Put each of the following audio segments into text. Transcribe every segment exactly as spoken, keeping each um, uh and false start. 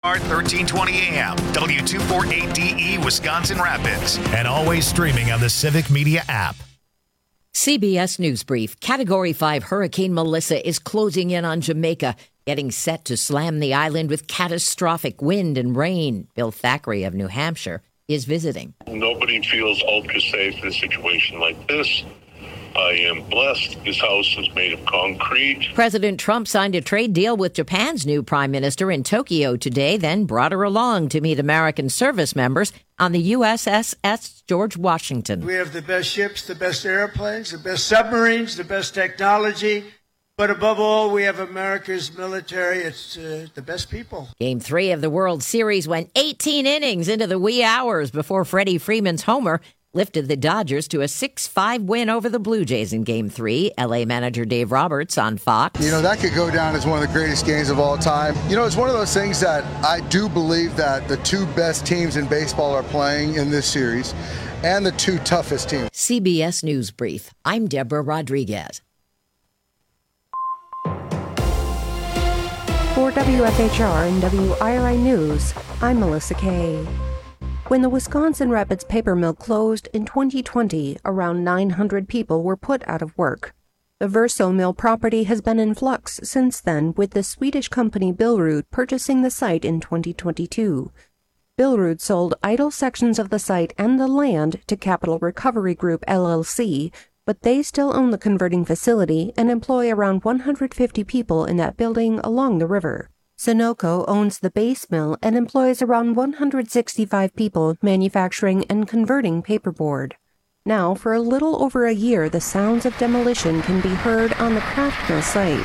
thirteen twenty A M, W two forty-eight D E, Wisconsin Rapids, and always streaming on the Civic Media app. C B S News Brief. Category five Hurricane Melissa is closing in on Jamaica, getting set to slam the island with catastrophic wind and rain. Bill Thackeray of New Hampshire is visiting. Nobody feels ultra safe in a situation like this. I am blessed. This house is made of concrete. President Trump signed a trade deal with Japan's new prime minister in Tokyo today, then brought her along to meet American service members on the U S S George Washington. We have the best ships, the best airplanes, the best submarines, the best technology. But above all, we have America's military. It's uh, the best people. Game three of the World Series went eighteen innings into the wee hours before Freddie Freeman's homer lifted the Dodgers to a six five win over the Blue Jays in Game three. L A manager Dave Roberts on Fox. You know, that could go down as one of the greatest games of all time. You know, it's one of those things that I do believe that the two best teams in baseball are playing in this series and the two toughest teams. C B S News Brief. I'm Deborah Rodriguez. For W F H R and W I R I News, I'm Melissa Kay. When the Wisconsin Rapids paper mill closed in twenty twenty, around nine hundred people were put out of work. The Verso mill property has been in flux since then, with the Swedish company Billerud purchasing the site in twenty twenty-two. Billerud sold idle sections of the site and the land to Capital Recovery Group L L C, but they still own the converting facility and employ around one hundred fifty people in that building along the river. Sunoco owns the base mill and employs around one hundred sixty-five people manufacturing and converting paperboard. Now, for a little over a year, the sounds of demolition can be heard on the Kraft mill site.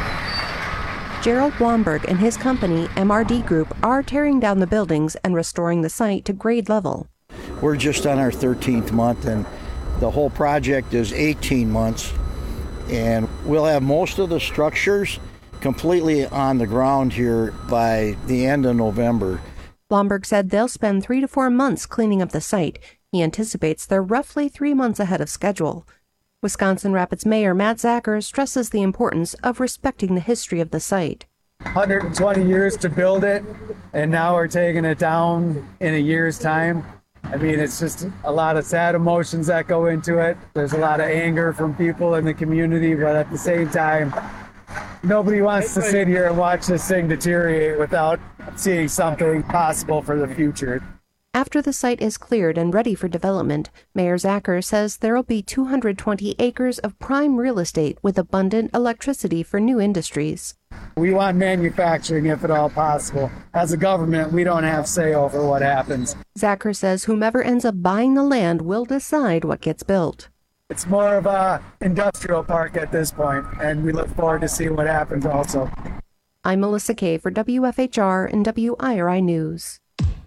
Gerald Blomberg and his company, M R D Group, are tearing down the buildings and restoring the site to grade level. We're just on our thirteenth month, and the whole project is eighteen months, and we'll have most of the structures completely on the ground here by the end of November. Blomberg said they'll spend three to four months cleaning up the site. He anticipates they're roughly three months ahead of schedule. Wisconsin Rapids Mayor Matt Zacher stresses the importance of respecting the history of the site. one hundred twenty years to build it, and now we're taking it down in a year's time. I mean, it's just a lot of sad emotions that go into it. There's a lot of anger from people in the community, but at the same time, nobody wants to sit here and watch this thing deteriorate without seeing something possible for the future. After the site is cleared and ready for development, Mayor Zacher says there will be two hundred twenty acres of prime real estate with abundant electricity for new industries. We want manufacturing if at all possible. As a government, we don't have say over what happens. Zacher says whomever ends up buying the land will decide what gets built. It's more of a industrial park at this point, and we look forward to seeing what happens also. I'm Melissa Kay for W F H R and W I R I News.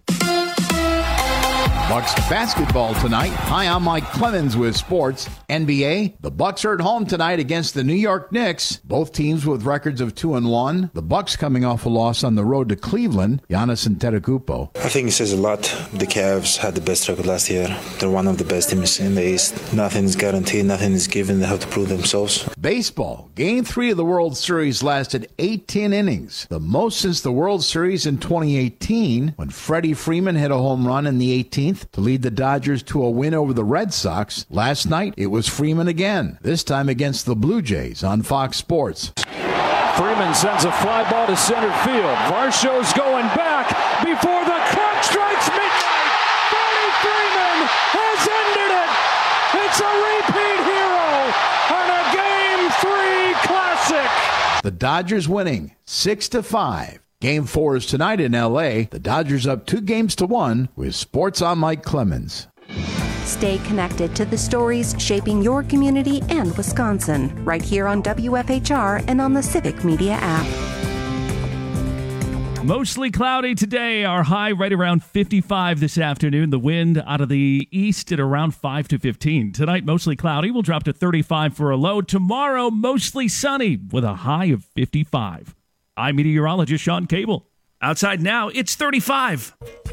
Bucks basketball tonight. Hi, I'm Mike Clemens with sports. N B A, the Bucks are at home tonight against the New York Knicks. Both teams with records of two and one. The Bucks coming off a loss on the road to Cleveland. Giannis Antetokounmpo. I think it says a lot. The Cavs had the best record last year. They're one of the best teams in the East. Nothing is guaranteed. Nothing is given. They have to prove themselves. Baseball. Game three of the World Series lasted eighteen innings, the most since the World Series in twenty eighteen, when Freddie Freeman hit a home run in the eighteenth to lead the Dodgers to a win over the Red Sox. Last night, it was Freeman again, this time against the Blue Jays on Fox Sports. Freeman sends a fly ball to center field. Varsho's going back before the clock strikes midnight. Freddie Freeman has ended it. It's a repeat hero and a Game three classic. The Dodgers winning six to five. Game four is tonight in L A. The Dodgers up two games to one with Sports on Mike Clemens. Stay connected to the stories shaping your community and Wisconsin right here on W F H R and on the Civic Media app. Mostly cloudy today. Our high right around fifty-five this afternoon. The wind out of the east at around five to fifteen. Tonight, mostly cloudy. We'll drop to thirty-five for a low. Tomorrow, mostly sunny with a high of fifty-five. I'm meteorologist Sean Cable. Outside now, it's thirty-five.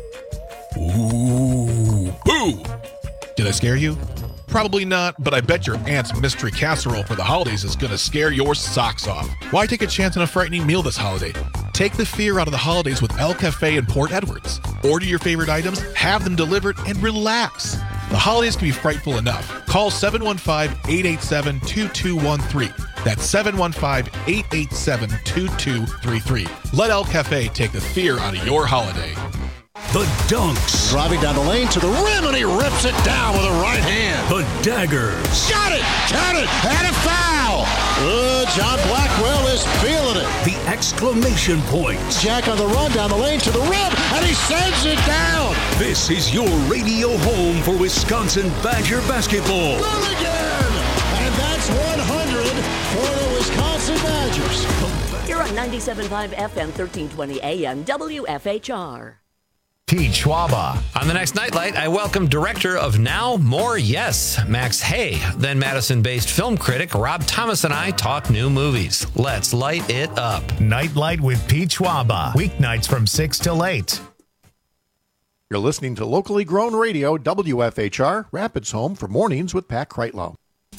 Ooh, boo! Did I scare you? Probably not, but I bet your aunt's mystery casserole for the holidays is going to scare your socks off. Why take a chance on a frightening meal this holiday? Take the fear out of the holidays with El Cafe in Port Edwards. Order your favorite items, have them delivered, and relax. The holidays can be frightful enough. Call seven one five, eight eight seven, two two one three. That's seven one five, eight eight seven, two two three three. Let El Cafe take the fear out of your holiday. The dunks. Driving down the lane to the rim, and he rips it down with a right hand. The daggers. Got it! Count it! And a foul! Uh, John Blackwell is feeling it. The exclamation points. Jack on the run down the lane to the rim, and he sends it down. This is your radio home for Wisconsin Badger basketball. Mulligan! And that's one hundred for the Wisconsin Badgers. You're on ninety-seven point five F M, thirteen twenty A M, W F H R. Pete Schwaba. On the next Nightlight, I welcome director of Now More Yes, Max Hay. Then Madison-based film critic Rob Thomas and I talk new movies. Let's light it up. Nightlight with Pete Schwaba. Weeknights from six till eight. You're listening to locally grown radio, W F H R, Rapids home for mornings with Pat Kreitlow.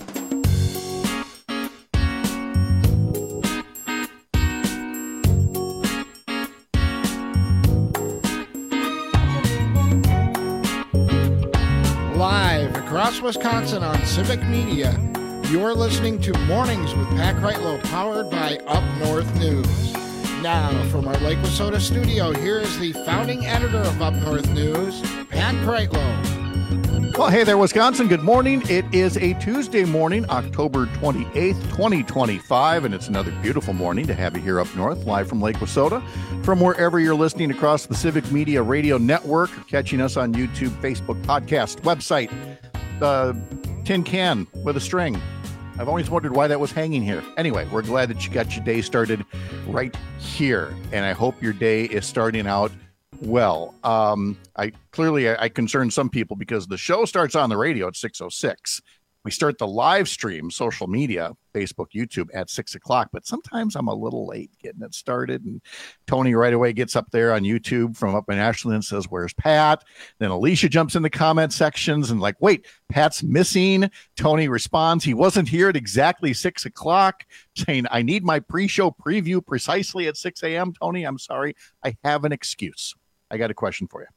Live across Wisconsin on Civic Media, you're listening to Mornings with Pat Kreitlow, powered by Up North News. Now, from our Lake Wissota studio, here is the founding editor of Up North News, Pat Kreitlow. Well, hey there, Wisconsin. Good morning. It is a Tuesday morning, October twenty-eighth, twenty twenty-five, and it's another beautiful morning to have you here up north, live from Lake Wissota. From wherever you're listening across the Civic Media Radio Network, catching us on YouTube, Facebook, podcast, website, uh, tin can with a string. I've always wondered why that was hanging here. Anyway, we're glad that you got your day started right here, and I hope your day is starting out well. Um, I clearly I, I concern some people because the show starts on the radio at six oh six. We start the live stream, social media, Facebook, YouTube at six o'clock, but sometimes I'm a little late getting it started. And Tony right away gets up there on YouTube from up in Ashland and says, "Where's Pat?" Then Alicia jumps in the comment sections and like, "Wait, Pat's missing." Tony responds, "He wasn't here at exactly six o'clock, saying, I need my pre-show preview precisely at six a.m. Tony, I'm sorry. I have an excuse. I got a question for you.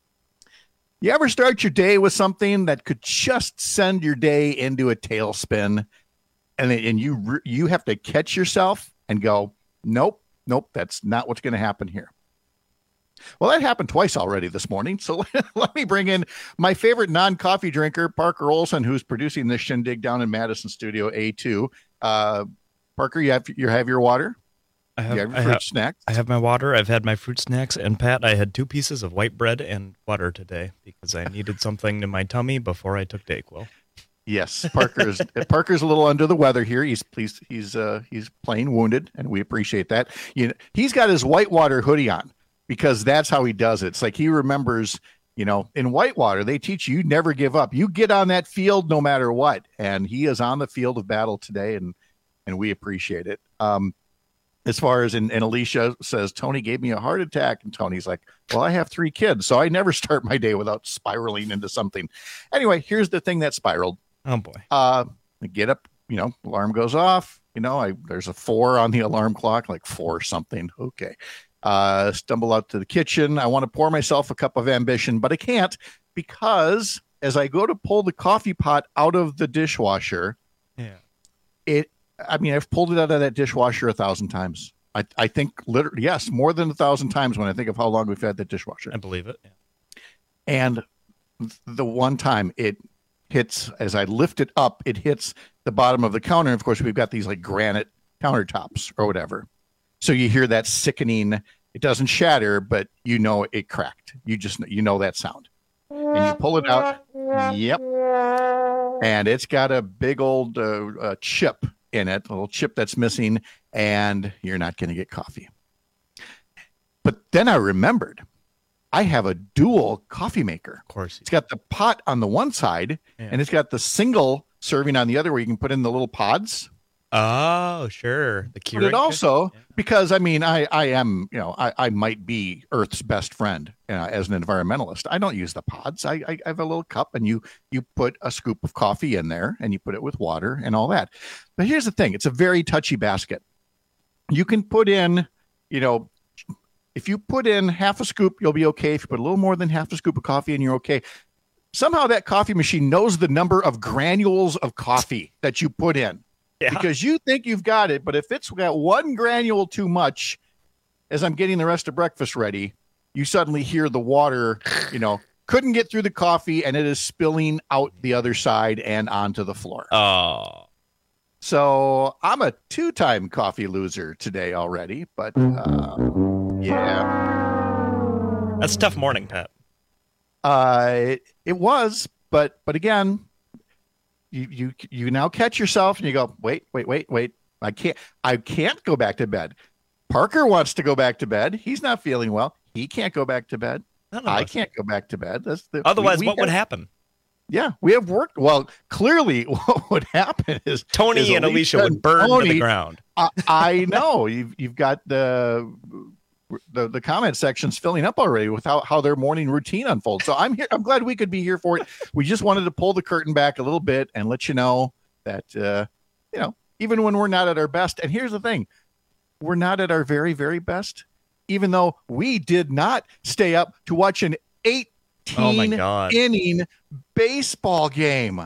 You ever start your day with something that could just send your day into a tailspin, and and you you have to catch yourself and go, nope, nope, that's not what's going to happen here? Well, that happened twice already this morning, so let me bring in my favorite non-coffee drinker, Parker Olson, who's producing this shindig down in Madison Studio A two. Uh, Parker, you have you have your water? I have, you have your I fruit have, snacks? I have my water. I've had my fruit snacks. And Pat, I had two pieces of white bread and water today because I needed something in my tummy before I took Dayquil. Yes, Parker's Parker's a little under the weather here. He's he's he's uh, he's plain wounded, and we appreciate that. You know, he's got his Whitewater hoodie on because that's how he does it. It's like he remembers, you know, in Whitewater they teach you never give up. You get on that field no matter what, and he is on the field of battle today, and and we appreciate it. Um, As far as, and, and Alicia says, Tony gave me a heart attack. And Tony's like, well, I have three kids, so I never start my day without spiraling into something. Anyway, here's the thing that spiraled. Oh, boy. Uh, I get up, you know, alarm goes off. You know, I there's a four on the alarm clock, like four something. Okay. Uh, stumble out to the kitchen. I want to pour myself a cup of ambition, but I can't because as I go to pull the coffee pot out of the dishwasher, yeah, it, I mean, I've pulled it out of that dishwasher a thousand times. I, I think literally, yes, more than a thousand times when I think of how long we've had that dishwasher. I believe it. Yeah. And the one time it hits, as I lift it up, it hits the bottom of the counter. And of course, we've got these like granite countertops or whatever. So you hear that sickening, it doesn't shatter, but you know it cracked. You just, you know that sound. And you pull it out. Yep. And it's got a big old uh, uh, chip in it, a little chip that's missing, and you're not going to get coffee. But then I remembered I have a dual coffee maker. Of course. It's got the pot on the one side, yeah, and it's got the single serving on the other where you can put in the little pods. Oh, sure. The Keurig. But it also, yeah, because I mean, I, I am, you know, I, I might be Earth's best friend uh, as an environmentalist. I don't use the pods. I, I have a little cup, and you you put a scoop of coffee in there, and you put it with water and all that. But here's the thing: it's a very touchy basket. You can put in, you know, if you put in half a scoop, you'll be okay. If you put a little more than half a scoop of coffee in, you're okay. Somehow that coffee machine knows the number of granules of coffee that you put in. Yeah. Because you think you've got it, but if it's got one granule too much, as I'm getting the rest of breakfast ready, you suddenly hear the water, you know, couldn't get through the coffee, and it is spilling out the other side and onto the floor. Oh. So I'm a two-time coffee loser today already, but uh, yeah. That's a tough morning, Pat. Uh, it, it was, but but again, you you you now catch yourself and you go, wait, wait, wait, wait. I can't I can't go back to bed. Parker wants to go back to bed. He's not feeling well. He can't go back to bed. I can't go back to bed. That's the, Otherwise, we, we what have, would happen? Yeah, we have worked. Well, clearly, what would happen is Tony is and Alicia would burn Tony, to the ground. I, I know you've you've got the. The, the comment section's filling up already with how, how their morning routine unfolds. So I'm here. I'm glad we could be here for it. We just wanted to pull the curtain back a little bit and let you know that, uh, you know, even when we're not at our best. And here's the thing. We're not at our very, very best, even though we did not stay up to watch an eighteen oh my God. inning baseball game.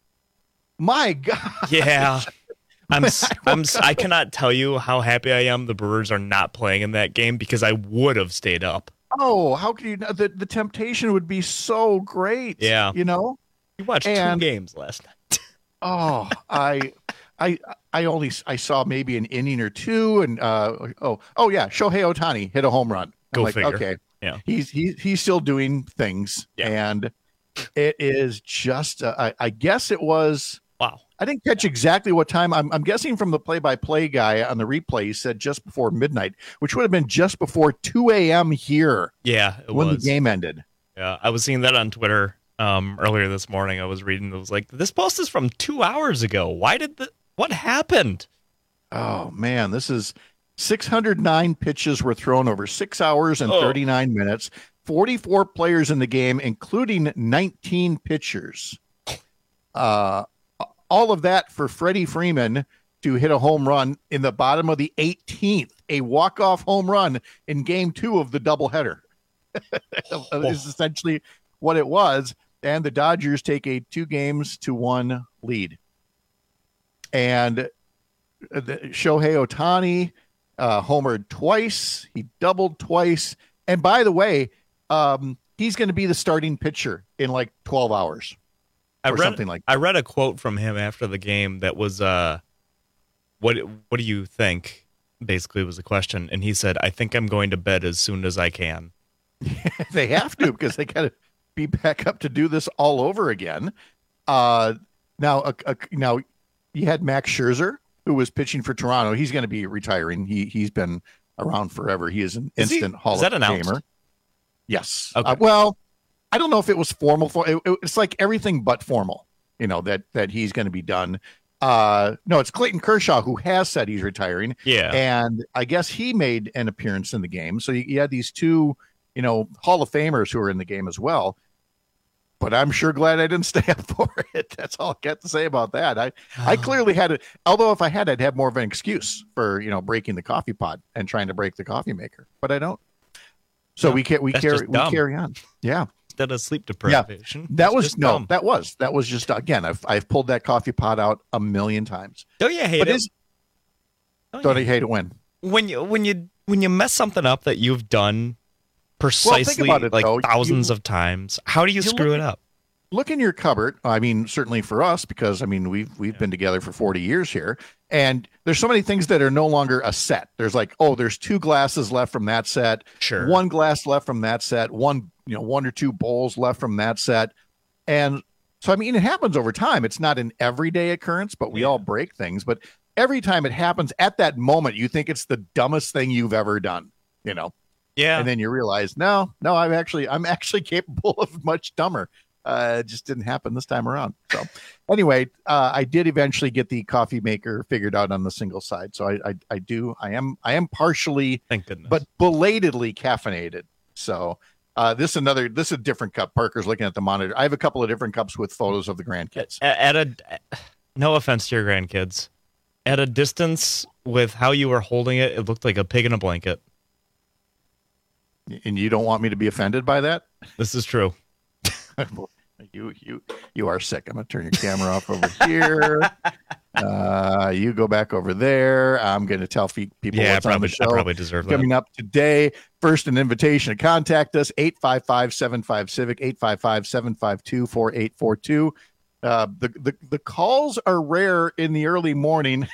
My God. Yeah. I'm, I'm, I cannot tell you how happy I am the Brewers are not playing in that game because I would have stayed up. Oh, how could you? The, the temptation would be so great. Yeah. You know? You watched and, two games last night. oh, I, I, I only, I saw maybe an inning or two. And, uh, oh, oh yeah. Shohei Ohtani hit a home run. Go I'm like, figure. okay. Yeah. He's, he's, he's still doing things. Yeah. And it is just, uh, I, I guess it was, wow. I didn't catch exactly what time. I'm, I'm guessing from the play-by-play guy on the replay, he said just before midnight, which would have been just before two a.m. here. Yeah, it when was. the game ended. Yeah, I was seeing that on Twitter um, earlier this morning. I was reading. It was like, this post is from two hours ago. Why did the? What happened? Oh man, this is six hundred nine pitches were thrown over six hours and oh. thirty-nine minutes. forty-four players in the game, including nineteen pitchers. Uh. All of that for Freddie Freeman to hit a home run in the bottom of the eighteenth, a walk-off home run in game two of the doubleheader. Is essentially what it was. And the Dodgers take a two games to one lead. And the, Shohei Ohtani uh, homered twice. He doubled twice. And by the way, um, he's going to be the starting pitcher in like twelve hours. I or read, something like that. I read a quote from him after the game that was, uh, what what do you think? Basically was the question. And he said, I think I'm going to bed as soon as I can. They have to, because they got to be back up to do this all over again. Uh, now, uh, uh, now you had Max Scherzer, who was pitching for Toronto. He's going to be retiring. He, he's been around forever. He is an is instant he, Hall is that of announced? Famer. Yes. Okay. Uh, well, I don't know if it was formal. For it, it's like everything but formal, you know, that that he's going to be done. Uh, no, it's Clayton Kershaw who has said he's retiring. Yeah. And I guess he made an appearance in the game. So you, you had these two, you know, Hall of Famers who are in the game as well. But I'm sure glad I didn't stay up for it. That's all I got to say about that. I, I clearly had it. Although if I had, I'd have more of an excuse for, you know, breaking the coffee pot and trying to break the coffee maker. But I don't. So no, we can we that's carry just we dumb. carry on. Yeah. Instead of sleep deprivation. Yeah, that it's was just no, dumb. that was that was just again. I've I've pulled that coffee pot out a million times. Don't you hate but it? Is, don't don't you? I hate it when When you when you when you mess something up that you've done precisely well, it, like though. thousands You, of times, how do you, you screw look, it up? Look in your cupboard. I mean, certainly for us, because I mean we've we've yeah. been together for forty years here, and there's so many things that are no longer a set. There's like, oh, there's two glasses left from that set, sure, one glass left from that set, one you know one or two bowls left from that set, and so I mean it happens over time. It's not an everyday occurrence, but we yeah. all break things. But every time it happens, at that moment, you think it's the dumbest thing you've ever done. You know, yeah, and then you realize, no, no, I'm actually I'm actually capable of much dumber. Uh, it just didn't happen this time around. So anyway, uh, I did eventually get the coffee maker figured out on the single side. So I, I, I do, I am, I am partially, thank goodness, but belatedly caffeinated. So uh, this is another, this is a different cup. Parker's looking at the monitor. I have a couple of different cups with photos of the grandkids. At, at a, no offense to your grandkids, at a distance with how you were holding it, it looked like a pig in a blanket. And you don't want me to be offended by that? This is true. you you you are sick. I'm going to turn your camera off over here. Uh, you go back over there. I'm going to tell fe- people yeah, what's I probably, on the show. I probably deserve that. Coming up today, first an invitation to contact us, eight five five, seven five, civic, eight five five, seven five two, four eight four two. Uh, the, the, the calls are rare in the early morning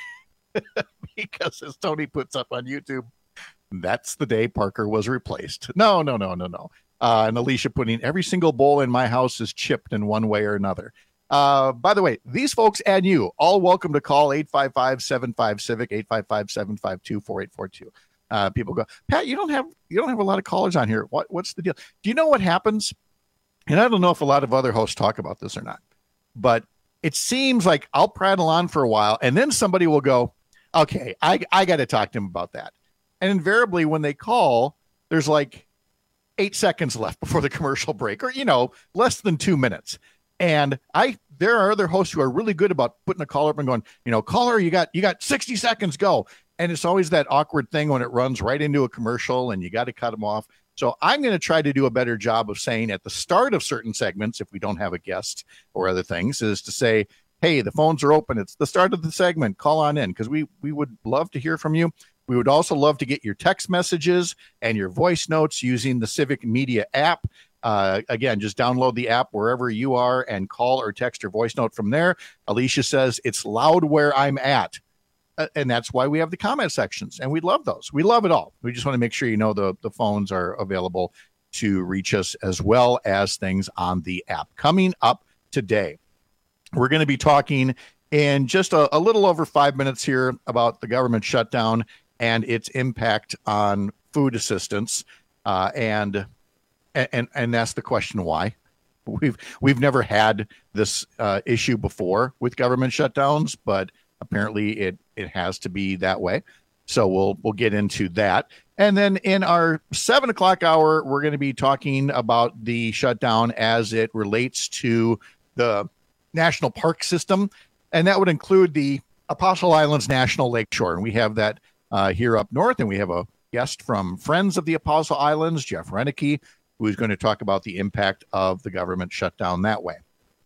because, as Tony puts up on YouTube, that's the day Parker was replaced. No, no, no, no, no. Uh, and Alicia putting every single bowl in my house is chipped in one way or another. Uh, by the way, these folks and you all welcome to call eight five five, seven five, civic, eight five five, seven five two, four eight four two. Uh, people go, Pat, you don't have you don't have a lot of callers on here. What what's the deal? Do you know what happens? And I don't know if a lot of other hosts talk about this or not, but it seems like I'll prattle on for a while, and then somebody will go, okay, I I got to talk to him about that. And invariably, when they call, there's like eight seconds left before the commercial break, or, you know, less than two minutes. And I, there are other hosts who are really good about putting a caller up and going, you know, caller, you got, you got sixty seconds, go. And it's always that awkward thing when it runs right into a commercial and you got to cut them off. So I'm going to try to do a better job of saying at the start of certain segments, if we don't have a guest or other things, is to say, hey, the phones are open. It's the start of the segment. Call on in, because we, we would love to hear from you. We would also love to get your text messages and your voice notes using the Civic Media app. Uh, again, just download the app wherever you are and call or text your voice note from there. Alicia says it's loud where I'm at. Uh, and that's why we have the comment sections. And we love those. We love it all. We just want to make sure you know the, the phones are available to reach us, as well as things on the app. Coming up today, we're going to be talking in just a, a little over five minutes here about the government shutdown and its impact on food assistance. Uh, and and and that's the question why. We've we've never had this uh, issue before with government shutdowns, but apparently it it has to be that way. So we'll we'll get into that. And then in our seven o'clock hour, we're going to be talking about the shutdown as it relates to the national park system, and that would include the Apostle Islands National Lakeshore. And we have that uh, here up north, and we have a guest from Friends of the Apostle Islands, Jeff Renicky, who is going to talk about the impact of the government shutdown that way.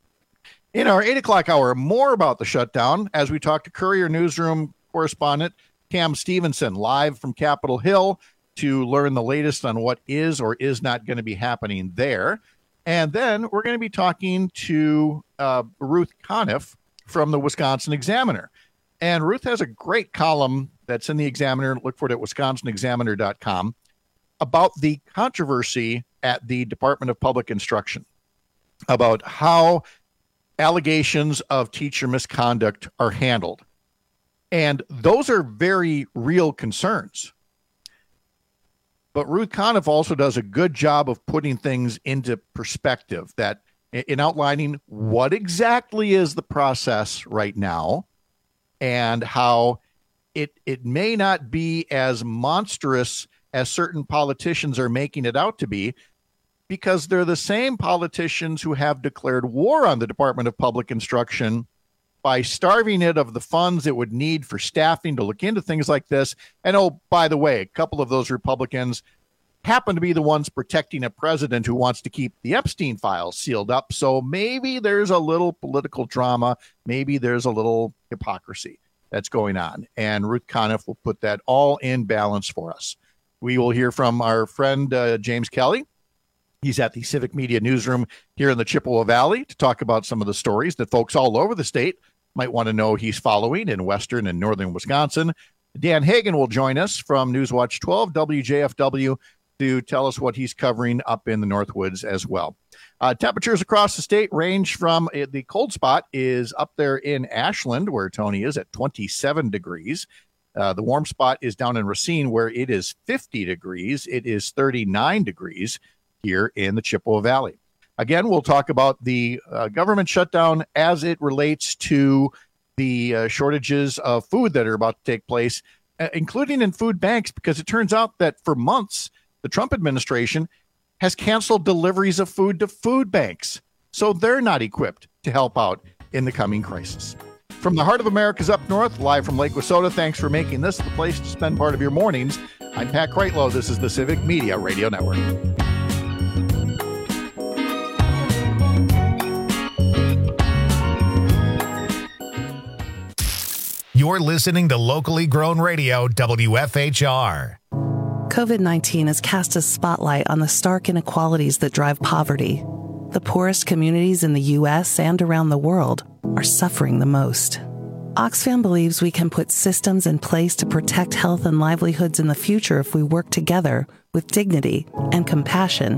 In our eight o'clock hour, more about the shutdown as we talk to Courier Newsroom correspondent Cam Stevenson, live from Capitol Hill, to learn the latest on what is or is not going to be happening there. And then we're going to be talking to uh, Ruth Conniff from the Wisconsin Examiner. And Ruth has a great column that's in the Examiner. Look for it at wisconsin examiner dot com about the controversy at the Department of Public Instruction, about how allegations of teacher misconduct are handled. And those are very real concerns. But Ruth Conniff also does a good job of putting things into perspective, that in outlining what exactly is the process right now and how it it may not be as monstrous as certain politicians are making it out to be, because they're the same politicians who have declared war on the Department of Public Instruction by starving it of the funds it would need for staffing to look into things like this. And oh, by the way, a couple of those Republicans happen to be the ones protecting a president who wants to keep the Epstein files sealed up. So maybe there's a little political drama. Maybe there's a little hypocrisy that's going on. And Ruth Conniff will put that all in balance for us. We will hear from our friend uh, James Kelly. He's at the Civic Media Newsroom here in the Chippewa Valley to talk about some of the stories that folks all over the state might want to know he's following in western and northern Wisconsin. Dan Hagan will join us from Newswatch twelve W J F W to tell us what he's covering up in the Northwoods as well. Uh, temperatures across the state range from uh, the cold spot is up there in Ashland, where Tony is, at twenty-seven degrees. Uh, the warm spot is down in Racine, where it is fifty degrees. It is thirty-nine degrees here in the Chippewa Valley. Again, we'll talk about the uh, government shutdown as it relates to the uh, shortages of food that are about to take place, uh, including in food banks, because it turns out that for months, the Trump administration has canceled deliveries of food to food banks. So they're not equipped to help out in the coming crisis. From the heart of America's up north, live from Lake Wissota, thanks for making this the place to spend part of your mornings. I'm Pat Kreitlow. This is the Civic Media Radio Network. You're listening to locally grown radio, W F H R. COVID nineteen has cast a spotlight on the stark inequalities that drive poverty. The poorest communities in the U S and around the world are suffering the most. Oxfam believes we can put systems in place to protect health and livelihoods in the future if we work together with dignity and compassion.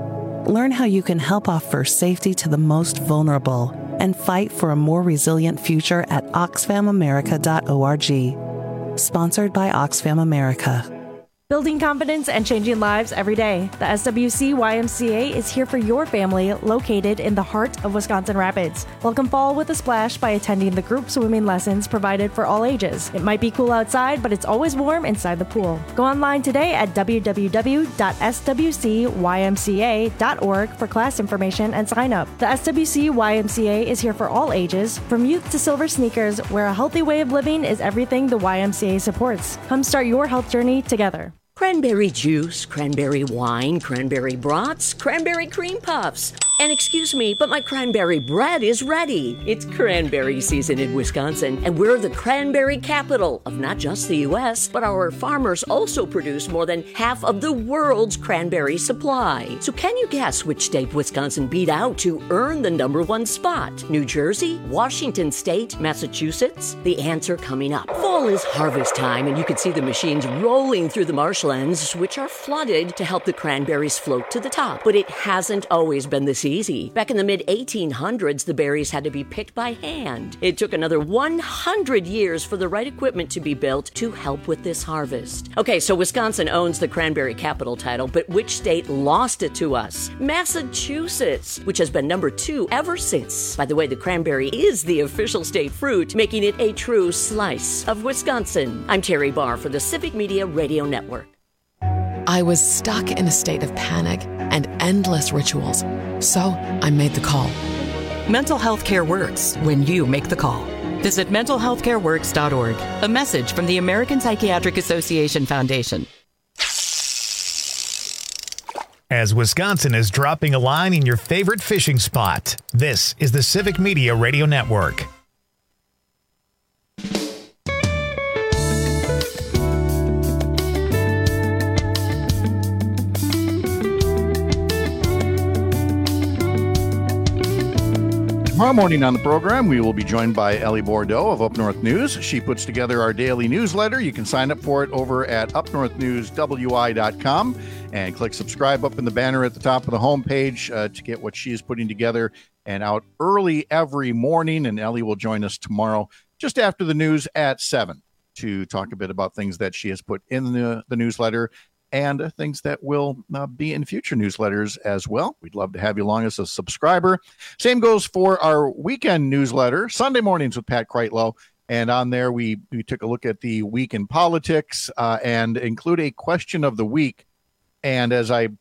Learn how you can help offer safety to the most vulnerable and fight for a more resilient future at oxfam america dot org. Sponsored by Oxfam America. Building confidence and changing lives every day. The S W C Y M C A is here for your family, located in the heart of Wisconsin Rapids. Welcome fall with a splash by attending the group swimming lessons provided for all ages. It might be cool outside, but it's always warm inside the pool. Go online today at w w w dot s w c y m c a dot org for class information and sign up. The S W C Y M C A is here for all ages, from youth to silver sneakers, where a healthy way of living is everything the Y M C A supports. Come start your health journey together. Cranberry juice, cranberry wine, cranberry brats, cranberry cream puffs. And excuse me, but my cranberry bread is ready. It's cranberry season in Wisconsin, and we're the cranberry capital of not just the U S, but our farmers also produce more than half of the world's cranberry supply. So can you guess which state Wisconsin beat out to earn the number one spot? New Jersey, Washington State, Massachusetts? The answer coming up. Fall is harvest time, and you can see the machines rolling through the marshlands, which are flooded to help the cranberries float to the top. But it hasn't always been this easy. Back in the mid eighteen hundreds, the berries had to be picked by hand. It took another one hundred years for the right equipment to be built to help with this harvest. Okay, so Wisconsin owns the cranberry capital title, but which state lost it to us? Massachusetts, which has been number two ever since. By the way, the cranberry is the official state fruit, making it a true slice of Wisconsin. I'm Terry Barr for the Civic Media Radio Network. I was stuck in a state of panic and endless rituals, so I made the call. Mental health care works when you make the call. Visit mental health care works dot org. A message from the American Psychiatric Association Foundation. As Wisconsin is dropping a line in your favorite fishing spot, this is the Civic Media Radio Network. Tomorrow morning on the program, we will be joined by Ellie Bordeaux of Up North News. She puts together our daily newsletter. You can sign up for it over at up north news w i dot com and click subscribe up in the banner at the top of the homepage uh, to get what she is putting together and out early every morning. And Ellie will join us tomorrow just after the news at seven to talk a bit about things that she has put in the, the newsletter and things that will uh, be in future newsletters as well. We'd love to have you along as a subscriber. Same goes for our weekend newsletter, Sunday Mornings with Pat Kreitlow. And on there, we, we took a look at the week in politics uh, and include a question of the week. And as I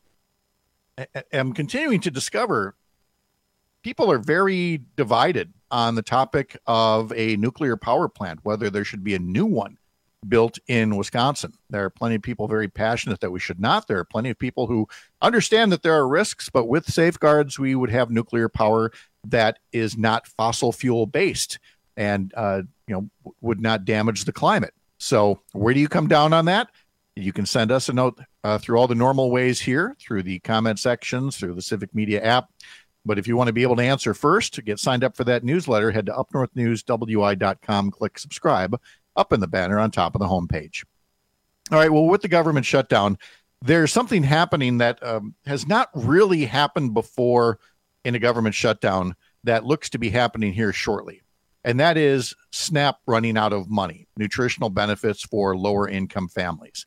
am continuing to discover, people are very divided on the topic of a nuclear power plant, whether there should be a new one built in Wisconsin. There are plenty of people very passionate that we should not. There are plenty of people who understand that there are risks, but with safeguards, we would have nuclear power that is not fossil fuel based and, uh, you know, would not damage the climate. So where do you come down on that? You can send us a note uh, through all the normal ways here, through the comment sections, through the Civic Media app. But if you want to be able to answer first, to get signed up for that newsletter, head to up north news w i dot com, click subscribe up in the banner on top of the homepage. All right, well, with the government shutdown, there's something happening that um, has not really happened before in a government shutdown that looks to be happening here shortly. And that is SNAP running out of money, nutritional benefits for lower income families.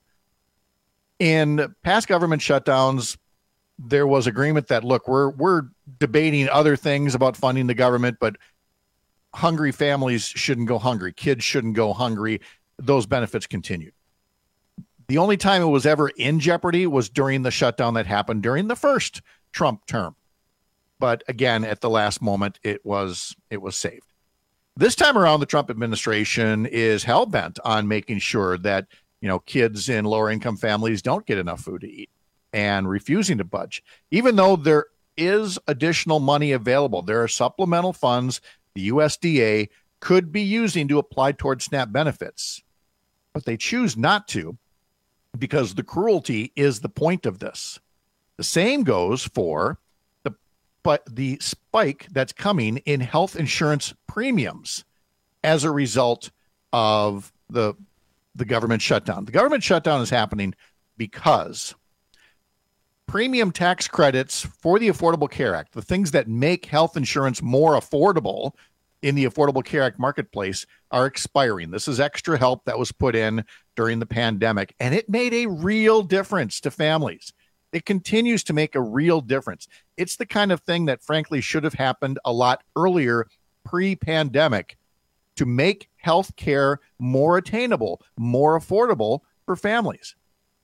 In past government shutdowns, there was agreement that, look, we're we're debating other things about funding the government, but hungry families shouldn't go hungry. Kids shouldn't go hungry. Those benefits continued. The only time it was ever in jeopardy was during the shutdown that happened during the first Trump term. But again, at the last moment, it was it was saved. This time around, the Trump administration is hell-bent on making sure that you know, kids in lower income families don't get enough food to eat and refusing to budge, even though there is additional money available. There are supplemental funds the U S D A could be using to apply towards SNAP benefits, but they choose not to because the cruelty is the point of this. The same goes for the but the spike that's coming in health insurance premiums as a result of the the government shutdown. The government shutdown is happening because premium tax credits for the Affordable Care Act, the things that make health insurance more affordable in the Affordable Care Act marketplace, are expiring. This is extra help that was put in during the pandemic, and it made a real difference to families. It continues to make a real difference. It's the kind of thing that, frankly, should have happened a lot earlier, pre-pandemic, to make health care more attainable, more affordable for families.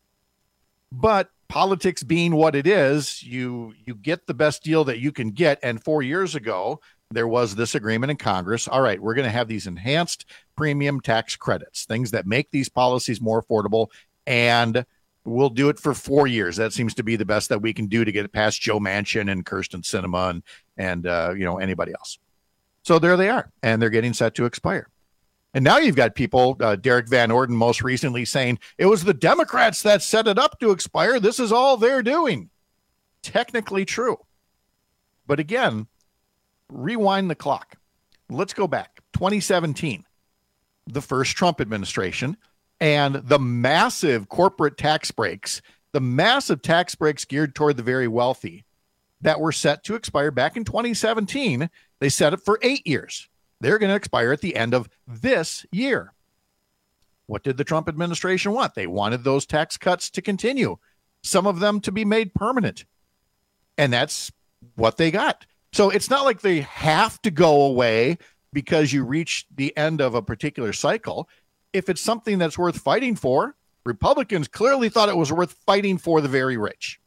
But politics being what it is, you you get the best deal that you can get. And four years ago, there was this agreement in Congress. All right, we're going to have these enhanced premium tax credits, things that make these policies more affordable, and we'll do it for four years. That seems to be the best that we can do to get it past Joe Manchin and Kirsten Sinema and, and uh, you know, anybody else. So there they are, and they're getting set to expire. And now you've got people, uh, Derek Van Orden most recently saying, it was the Democrats that set it up to expire. This is all they're doing. Technically true. But again, rewind the clock. Let's go back. twenty seventeen, the first Trump administration, and the massive corporate tax breaks, the massive tax breaks geared toward the very wealthy that were set to expire back in twenty seventeen. They set it for eight years. They're going to expire at the end of this year. What did the Trump administration want? They wanted those tax cuts to continue, some of them to be made permanent. And that's what they got. So it's not like they have to go away because you reach the end of a particular cycle. If it's something that's worth fighting for, Republicans clearly thought it was worth fighting for the very rich.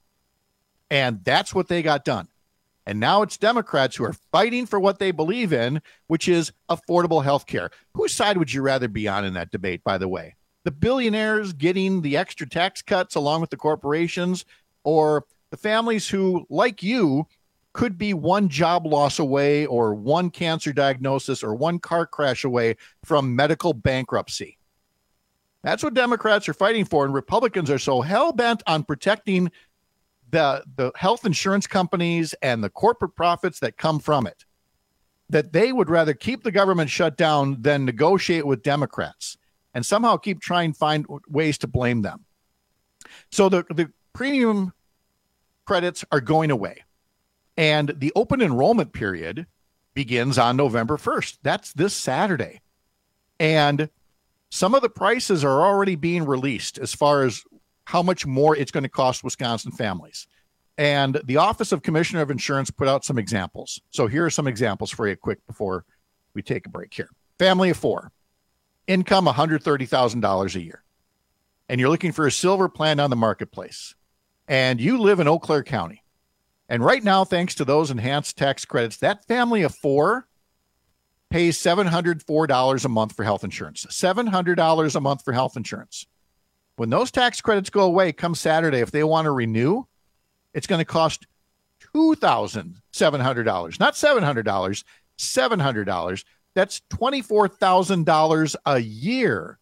And that's what they got done. And now it's Democrats who are fighting for what they believe in, which is affordable health care. Whose side would you rather be on in that debate, by the way? The billionaires getting the extra tax cuts along with the corporations, or the families who, like you, could be one job loss away or one cancer diagnosis or one car crash away from medical bankruptcy? That's what Democrats are fighting for, and Republicans are so hell-bent on protecting the the health insurance companies and the corporate profits that come from it, that they would rather keep the government shut down than negotiate with Democrats and somehow keep trying to find ways to blame them. So the, the premium credits are going away, and the open enrollment period begins on November first. That's this Saturday. And some of the prices are already being released as far as how much more it's going to cost Wisconsin families. And the Office of Commissioner of Insurance put out some examples. So here are some examples for you quick before we take a break here. Family of four, income one hundred thirty thousand dollars a year. And you're looking for a silver plan on the marketplace. And you live in Eau Claire County. And right now, thanks to those enhanced tax credits, that family of four pays seven hundred four dollars a month for health insurance. seven hundred dollars a month for health insurance. When those tax credits go away come Saturday, if they want to renew, it's going to cost two thousand seven hundred dollars, not seven hundred dollars, seven hundred dollars. That's twenty-four thousand dollars a year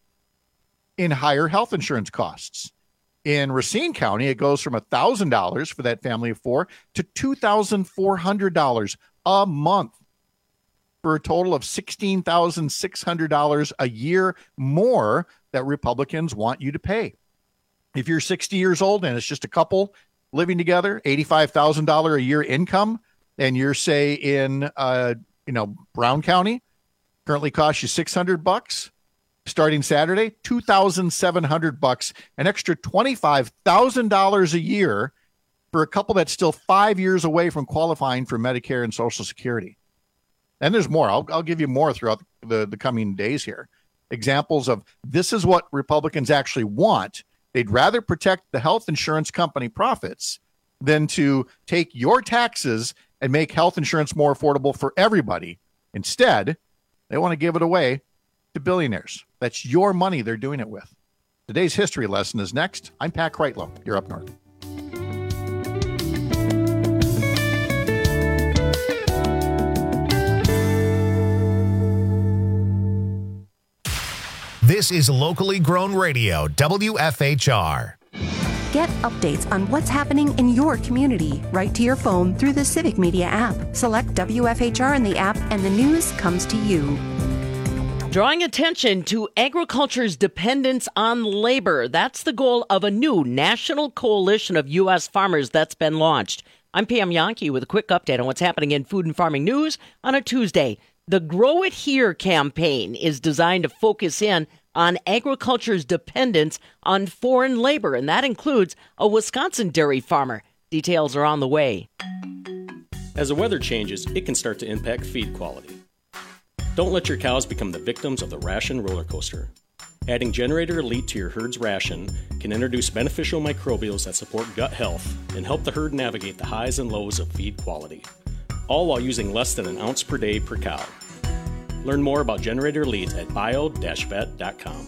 in higher health insurance costs. In Racine County, it goes from one thousand dollars for that family of four to two thousand four hundred dollars a month, for a total of sixteen thousand six hundred dollars a year more that Republicans want you to pay. If you're sixty years old and it's just a couple living together, eighty-five thousand dollars a year income, and you're, say, in uh, you know, Brown County, currently costs you six hundred bucks. Starting Saturday, two thousand seven hundred bucks, an extra twenty-five thousand dollars a year for a couple that's still five years away from qualifying for Medicare and Social Security. And there's more. I'll, I'll give you more throughout the, the coming days here. Examples of this is what Republicans actually want. They'd rather protect the health insurance company profits than to take your taxes and make health insurance more affordable for everybody. Instead, they want to give it away to billionaires. That's your money they're doing it with. Today's history lesson is next. I'm Pat Kreitlow. You're up north. This is locally grown radio, W F H R. Get updates on what's happening in your community right to your phone through the Civic Media app. Select W F H R in the app and the news comes to you. Drawing attention to agriculture's dependence on labor. That's the goal of a new national coalition of U S farmers that's been launched. I'm Pam Yankee with a quick update on what's happening in food and farming news on a Tuesday. The Grow It Here campaign is designed to focus in on agriculture's dependence on foreign labor, and that includes a Wisconsin dairy farmer. Details are on the way. As the weather changes, it can start to impact feed quality. Don't let your cows become the victims of the ration roller coaster. Adding Generator Elite to your herd's ration can introduce beneficial microbials that support gut health and help the herd navigate the highs and lows of feed quality, all while using less than an ounce per day per cow. Learn more about Generator Elite at bio dash vet dot com.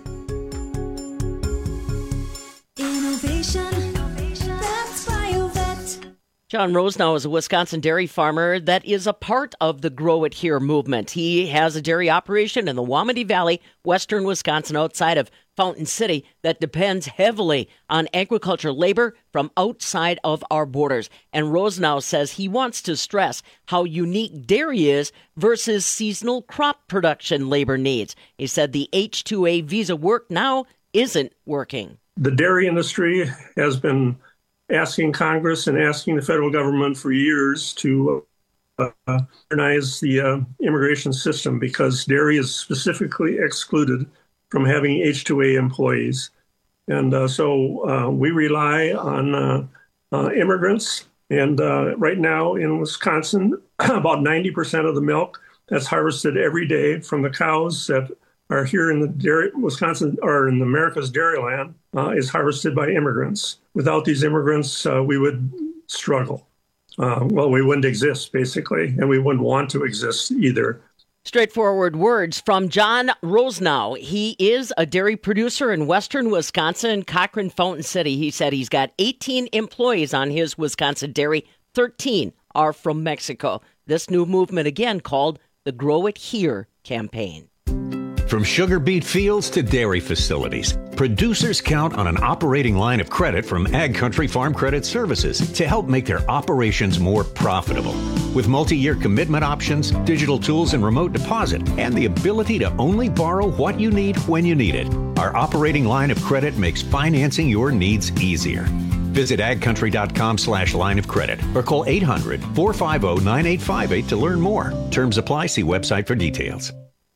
Innovation, that's BioVet. John Rosenau is a Wisconsin dairy farmer that is a part of the Grow It Here movement. He has a dairy operation in the Wamedy Valley, western Wisconsin, outside of Fountain City, that depends heavily on agricultural labor from outside of our borders. And Rosenau says he wants to stress how unique dairy is versus seasonal crop production labor needs. He said the H two A visa work now isn't working. The dairy industry has been asking Congress and asking the federal government for years to uh, modernize the uh, immigration system because dairy is specifically excluded from having H two A employees. And uh, so uh, we rely on uh, uh, immigrants. And uh, right now in Wisconsin, about ninety percent of the milk that's harvested every day from the cows that are here in the dairy, Wisconsin, or in America's dairyland, uh, is harvested by immigrants. Without these immigrants, uh, we would struggle. Uh, well, we wouldn't exist, basically, and we wouldn't want to exist either. Straightforward words from John Rosenau. He is a dairy producer in western Wisconsin, Cochrane, Fountain City. He said he's got eighteen employees on his Wisconsin dairy. thirteen are from Mexico. This new movement, again, called the Grow It Here campaign. From sugar beet fields to dairy facilities, producers count on an operating line of credit from Ag Country Farm Credit Services to help make their operations more profitable. With multi-year commitment options, digital tools and remote deposit, and the ability to only borrow what you need when you need it, our operating line of credit makes financing your needs easier. Visit agcountry.com slash line of credit or call eight hundred, four five zero, nine eight five eight to learn more. Terms apply. See website for details.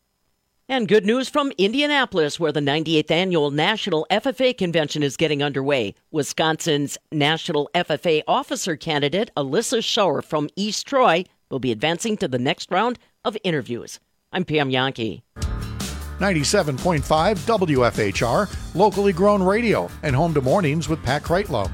And good news from Indianapolis, where the ninety-eighth Annual National F F A Convention is getting underway. Wisconsin's National F F A Officer candidate, Alyssa Schauer from East Troy, will be advancing to the next round of interviews. I'm Pam Yankee. ninety-seven point five W F H R, locally grown radio, and home to mornings with Pat Kreitlow.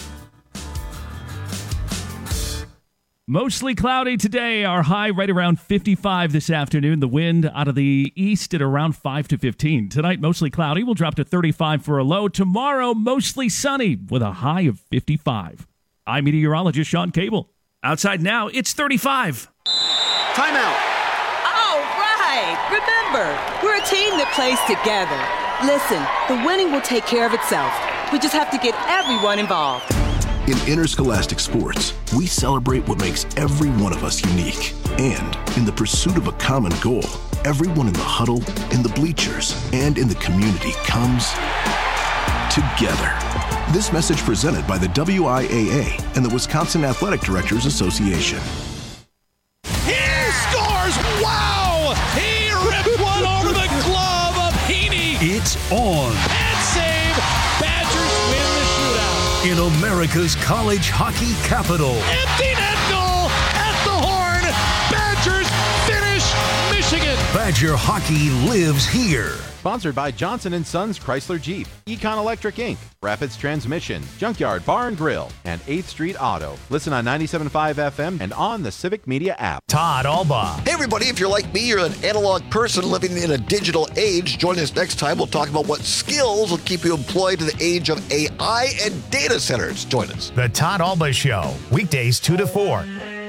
Mostly cloudy today. Our high right around fifty-five this afternoon. The wind out of the east at around five to fifteen. Tonight, mostly cloudy. We'll drop to thirty-five for a low. Tomorrow, mostly sunny with a high of fifty-five. I'm meteorologist Sean Cable. Outside now, it's thirty-five. Timeout. All right. Remember, we're a team that plays together. Listen, the winning will take care of itself. We just have to get everyone involved. In interscholastic sports, we celebrate what makes every one of us unique. And in the pursuit of a common goal, everyone in the huddle, in the bleachers, and in the community comes together. This message presented by the W I A A and the Wisconsin Athletic Directors Association. He scores! Wow! He ripped one over the glove of Heaney. It's on. And save. Badgers win the shootout. In America's college hockey capital. Empty net goal at the horn. Badgers finish Michigan. Badger hockey lives here. Sponsored by Johnson and Sons Chrysler Jeep, Econ Electric Incorporated, Rapids Transmission, Junkyard Bar and Grill, and eighth Street Auto. Listen on ninety-seven point five F M and on the Civic Media app. Todd Alba. Hey everybody, if you're like me, you're an analog person living in a digital age. Join us next time. We'll talk about what skills will keep you employed to the age of A I and data centers. Join us. The Todd Alba Show, weekdays two to four.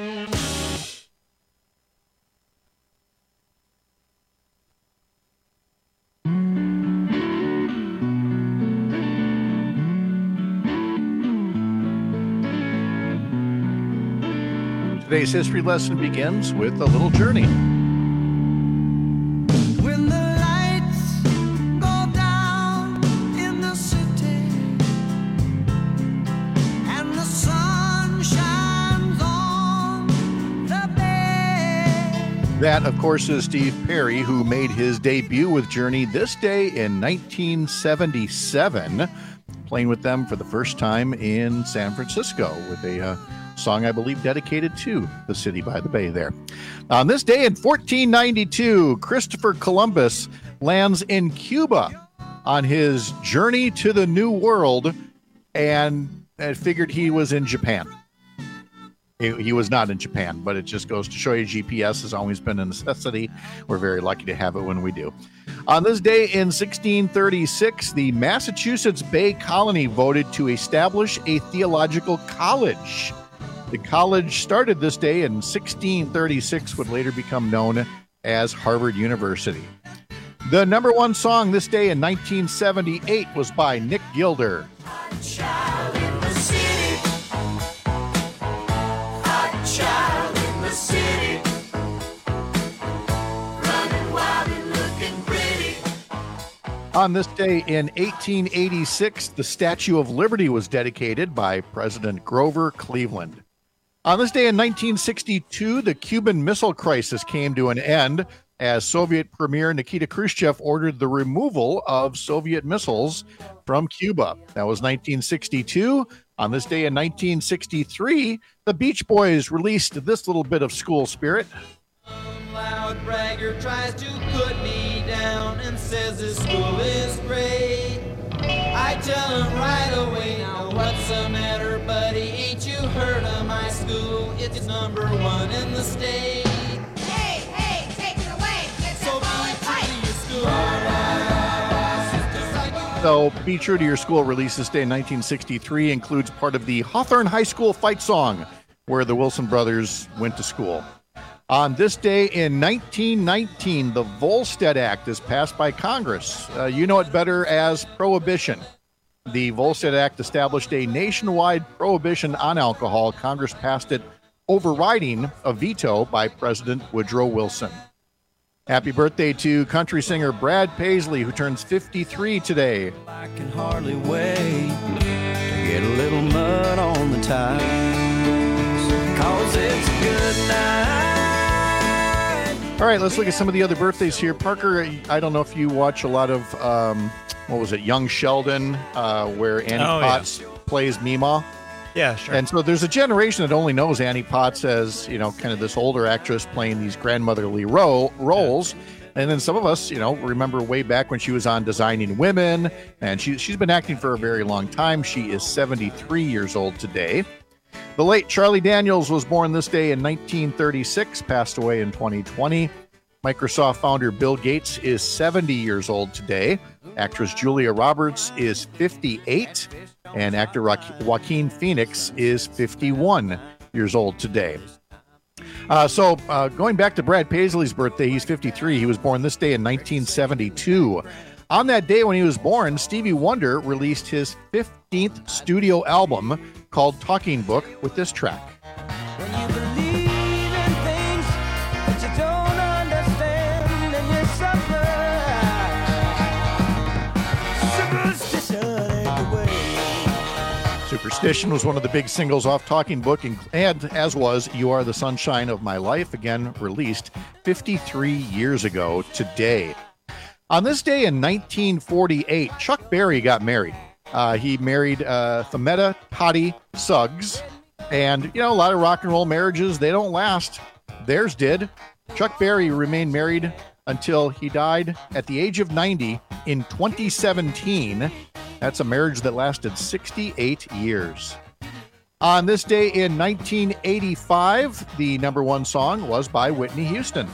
Today's history lesson begins with a little journey. When the lights go down in the city and the sun shines on the bay. That, of course, is Steve Perry, who made his debut with Journey this day in nineteen seventy-seven, playing with them for the first time in San Francisco with a uh, song, I believe, dedicated to the city by the bay there. On this day in fourteen ninety-two, Christopher Columbus lands in Cuba on his journey to the New World, and I figured he was in Japan. He, he was not in Japan, but it just goes to show you G P S has always been a necessity. We're very lucky to have it when we do. On this day in sixteen thirty-six, the Massachusetts Bay Colony voted to establish a theological college. The college started this day in sixteen thirty-six, would later become known as Harvard University. The number one song this day in nineteen seventy-eight was by Nick Gilder. Hot child in the city. Hot child in the city. Running wild and looking pretty. On this day in eighteen eighty-six, the Statue of Liberty was dedicated by President Grover Cleveland. On this day in nineteen sixty-two, the Cuban Missile Crisis came to an end as Soviet Premier Nikita Khrushchev ordered the removal of Soviet missiles from Cuba. That was nineteen sixty-two. On this day in nineteen sixty-three, the Beach Boys released this little bit of school spirit. Some loud bragger tries to put me down and says this school is great. I tell him right away, now what's the matter, buddy? Ain't you heard of my school? It's number one in the state. Hey, hey, take it away. Get so So, Be True to Your School, released this day in nineteen sixty-three, includes part of the Hawthorne High School fight song, where the Wilson brothers went to school. On this day in nineteen nineteen, the Volstead Act is passed by Congress. Uh, you know it better as Prohibition. The Volstead Act established a nationwide prohibition on alcohol. Congress passed it, overriding a veto by President Woodrow Wilson. Happy birthday to country singer Brad Paisley, who turns fifty-three today. I can hardly wait to get a little mud on the tires, 'cause it's a good night. All right, let's look at some of the other birthdays here. Parker, I don't know if you watch a lot of, um, what was it, Young Sheldon, uh, where Annie Oh, Potts yeah. plays Meemaw. Yeah, sure. And so there's a generation that only knows Annie Potts as, you know, kind of this older actress playing these grandmotherly ro- roles. Yeah. And then some of us, you know, remember way back when she was on Designing Women, and she, she's been acting for a very long time. She is seventy-three years old today. The late Charlie Daniels was born this day in nineteen thirty-six, passed away in twenty twenty. Microsoft founder Bill Gates is seventy years old today. Actress Julia Roberts is fifty-eight. And actor Ra- Joaquin Phoenix is fifty-one years old today. Uh, so uh, going back to Brad Paisley's birthday, he's fifty-three. He was born this day in nineteen seventy-two. On that day when he was born, Stevie Wonder released his fifteenth studio album called Talking Book with this track. When you believe in things that you don't understand and you suffer, superstition ain't the way. Superstition was one of the big singles off Talking Book, and, and as was You Are the Sunshine of My Life, again released fifty-three years ago today. On this day in nineteen forty-eight, Chuck Berry got married. Uh, he married uh, Themeta Toddy Suggs. And, you know, a lot of rock and roll marriages, they don't last. Theirs did. Chuck Berry remained married until he died at the age of ninety in twenty seventeen. That's a marriage that lasted sixty-eight years. On this day in nineteen eighty-five, the number one song was by Whitney Houston.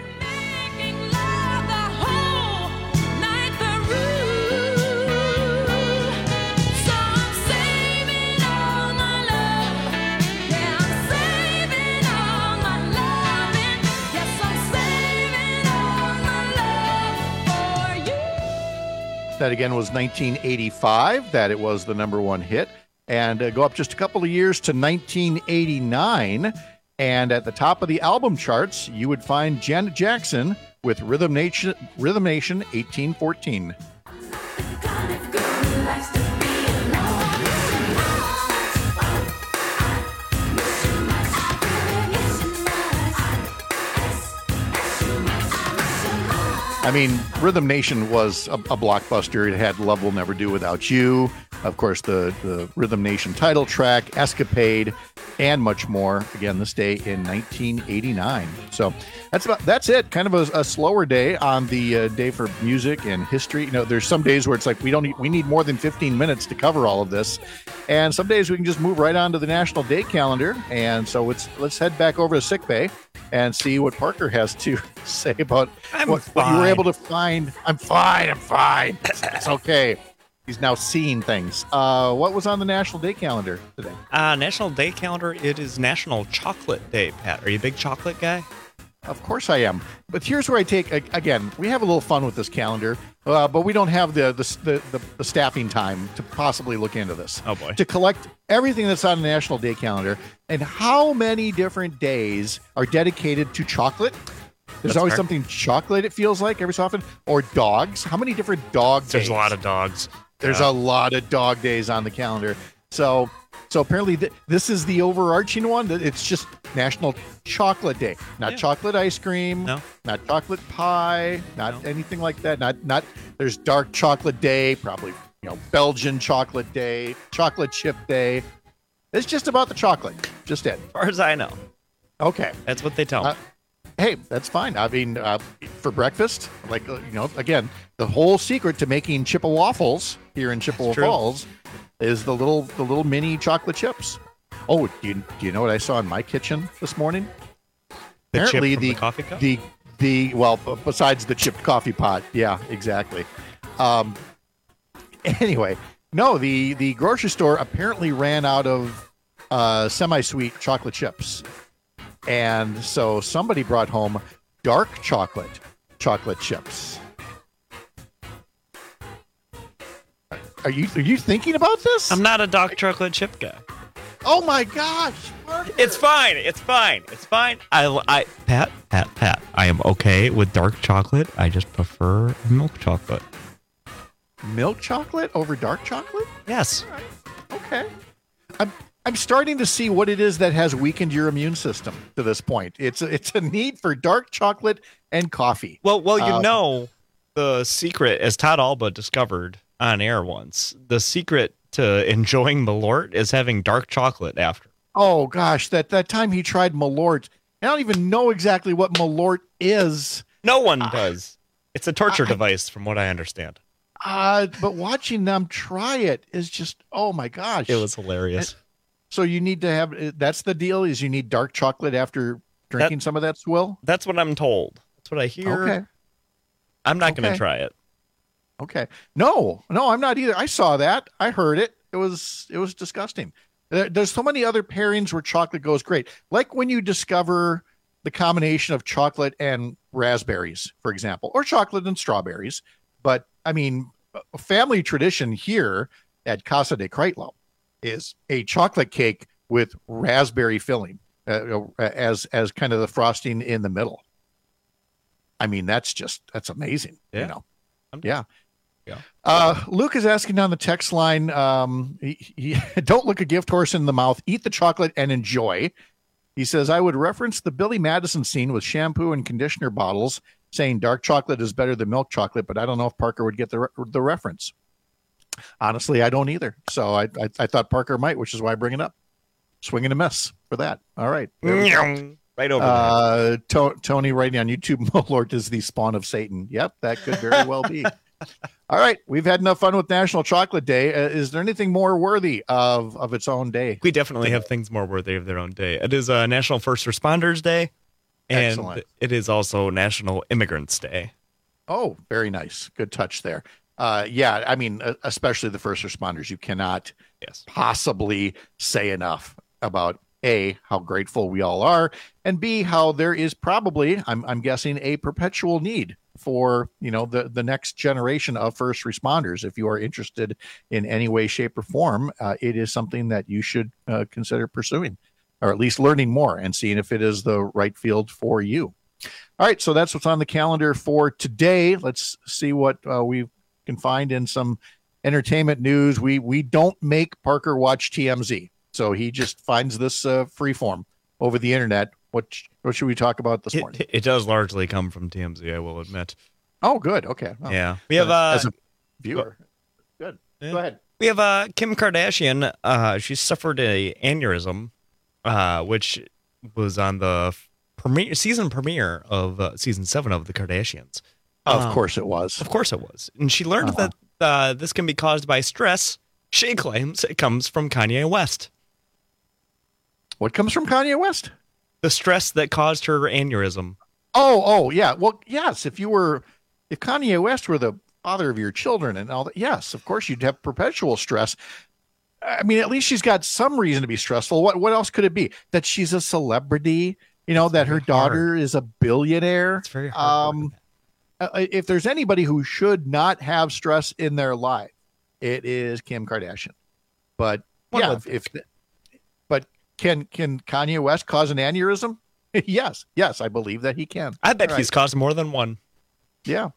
That again was nineteen eighty-five, that it was the number one hit. And uh, go up just a couple of years to nineteen eighty-nine. And at the top of the album charts, you would find Janet Jackson with Rhythm Nation, Rhythm Nation eighteen fourteen. I mean, Rhythm Nation was a, a blockbuster. It had Love Will Never Do Without You, of course, the, the Rhythm Nation title track, Escapade, and much more. Again, this day in nineteen eighty-nine. So that's about that's it. Kind of a, a slower day on the uh, day for music and history. You know, there's some days where it's like we don't need, we need more than fifteen minutes to cover all of this, and some days we can just move right on to the National Day Calendar. And so let's let's head back over to sick bay and see what Parker has to say about what, what you were able to find. I'm fine. I'm fine. It's, it's okay. He's now seeing things. Uh, what was on the National Day Calendar today? Uh, National Day Calendar, it is National Chocolate Day, Pat. Are you a big chocolate guy? Of course I am. But here's where I take, again, we have a little fun with this calendar, uh, but we don't have the the, the the the staffing time to possibly look into this. Oh, boy. To collect everything that's on the National Day Calendar and how many different days are dedicated to chocolate. There's That's always fair. something chocolate, it feels like, every so often. Or dogs. How many different dog days? There's a lot of dogs. There's Yeah. a lot of dog days on the calendar. So so apparently th- this is the overarching one. It's just National Chocolate Day. Not Yeah. chocolate ice cream. No. Not chocolate pie. Not anything like that. Not not there's Dark Chocolate Day, probably, you know, Belgian Chocolate Day, Chocolate Chip Day. It's just about the chocolate. Just it. As far as I know. Okay. That's what they tell me. Uh, Hey, that's fine. I mean, uh, for breakfast, like, uh, you know, again, the whole secret to making Chippewa waffles here in Chippewa true. Falls is the little the little mini chocolate chips. Oh, do you, do you know what I saw in my kitchen this morning? The chip Apparently from the coffee cup? the the well, b- besides the chipped coffee pot, yeah, exactly. Um, anyway, no, the the grocery store apparently ran out of uh, semi-sweet chocolate chips. And so somebody brought home dark chocolate chocolate chips. Are you are you thinking about this? I'm not a dark chocolate chip guy. Oh my gosh! Parker. It's fine. It's fine. It's fine. I, I, Pat, Pat, Pat. I am okay with dark chocolate. I just prefer milk chocolate. Milk chocolate over dark chocolate? Yes. Okay. I'm I'm starting to see what it is that has weakened your immune system to this point. It's a, it's a need for dark chocolate and coffee. Well, well, you Uh, know, the secret, as Todd Alba discovered on air once, the secret to enjoying Malort is having dark chocolate after. Oh gosh, that that time he tried Malort. I don't even know exactly what Malort is. No one does. It's a torture device, from what I understand. Uh, but watching them try it is just, oh my gosh. It was hilarious. So you need to have, that's the deal, is you need dark chocolate after drinking That- some of that swill? That's what I'm told. That's what I hear. Okay. I'm not going Okay. to try it. Okay. No, no, I'm not either. I saw that. I heard it. It was, it was disgusting. There, there's so many other pairings where chocolate goes great. Like when you discover the combination of chocolate and raspberries, for example, or chocolate and strawberries. But I mean, a family tradition here at Casa de Kreitlow is a chocolate cake with raspberry filling uh, as as kind of the frosting in the middle. I mean, that's just that's amazing. Yeah. You know, I'm- yeah. Yeah. Uh, Luke is asking on the text line, um, he, he, don't look a gift horse in the mouth, eat the chocolate and enjoy. He says, I would reference the Billy Madison scene with shampoo and conditioner bottles saying dark chocolate is better than milk chocolate, but I don't know if Parker would get the, re- the reference. Honestly, I don't either. So I, I, I thought Parker might, which is why I bring it up. Swing and a miss for that. All right. There we go. Right over uh, to- Tony writing on YouTube, Molort is the spawn of Satan. Yep, that could very well be. All right, we've had enough fun with National Chocolate Day. Uh, is there anything more worthy of, of its own day? We definitely have things more worthy of their own day. It is uh, National First Responders Day, and Excellent. it is also National Immigrants Day. Oh, very nice. Good touch there. Uh, yeah, I mean, uh, especially the first responders. You cannot yes. possibly say enough about A, how grateful we all are, and B, how there is probably, I'm, I'm guessing, a perpetual need for, you know, the, the next generation of first responders. If you are interested in any way, shape, or form, uh, it is something that you should uh, consider pursuing, or at least learning more and seeing if it is the right field for you. All right, so that's what's on the calendar for today. Let's see what uh, we can find in some entertainment news. We we don't make Parker watch T M Z, so he just finds this uh, free form over the internet. What what should we talk about this morning? It, it does largely come from T M Z, I will admit. Oh, good. Okay. Oh. Yeah, we have uh, as a viewer. Good. Yeah. Go ahead. We have uh, Kim Kardashian. Uh, she suffered a aneurysm, uh, which was on the premiere season premiere of uh, season seven of The Kardashians. Of Um, course it was. Of course it was. And she learned Uh-huh. that uh, this can be caused by stress. She claims it comes from Kanye West. What comes from Kanye West? The stress that caused her aneurysm. Oh, oh, yeah. Well, yes. If you were, if Kanye West were the father of your children and all that, yes, of course you'd have perpetual stress. I mean, at least she's got some reason to be stressful. What what else could it be? That she's a celebrity, you know, that her daughter is a billionaire. It's very hard. Um, uh, if there's anybody who should not have stress in their life, it is Kim Kardashian. But One yeah, would if, if but can can Kanye West cause an aneurysm? yes, yes, I believe that he can. I bet All he's right. caused more than one. Yeah.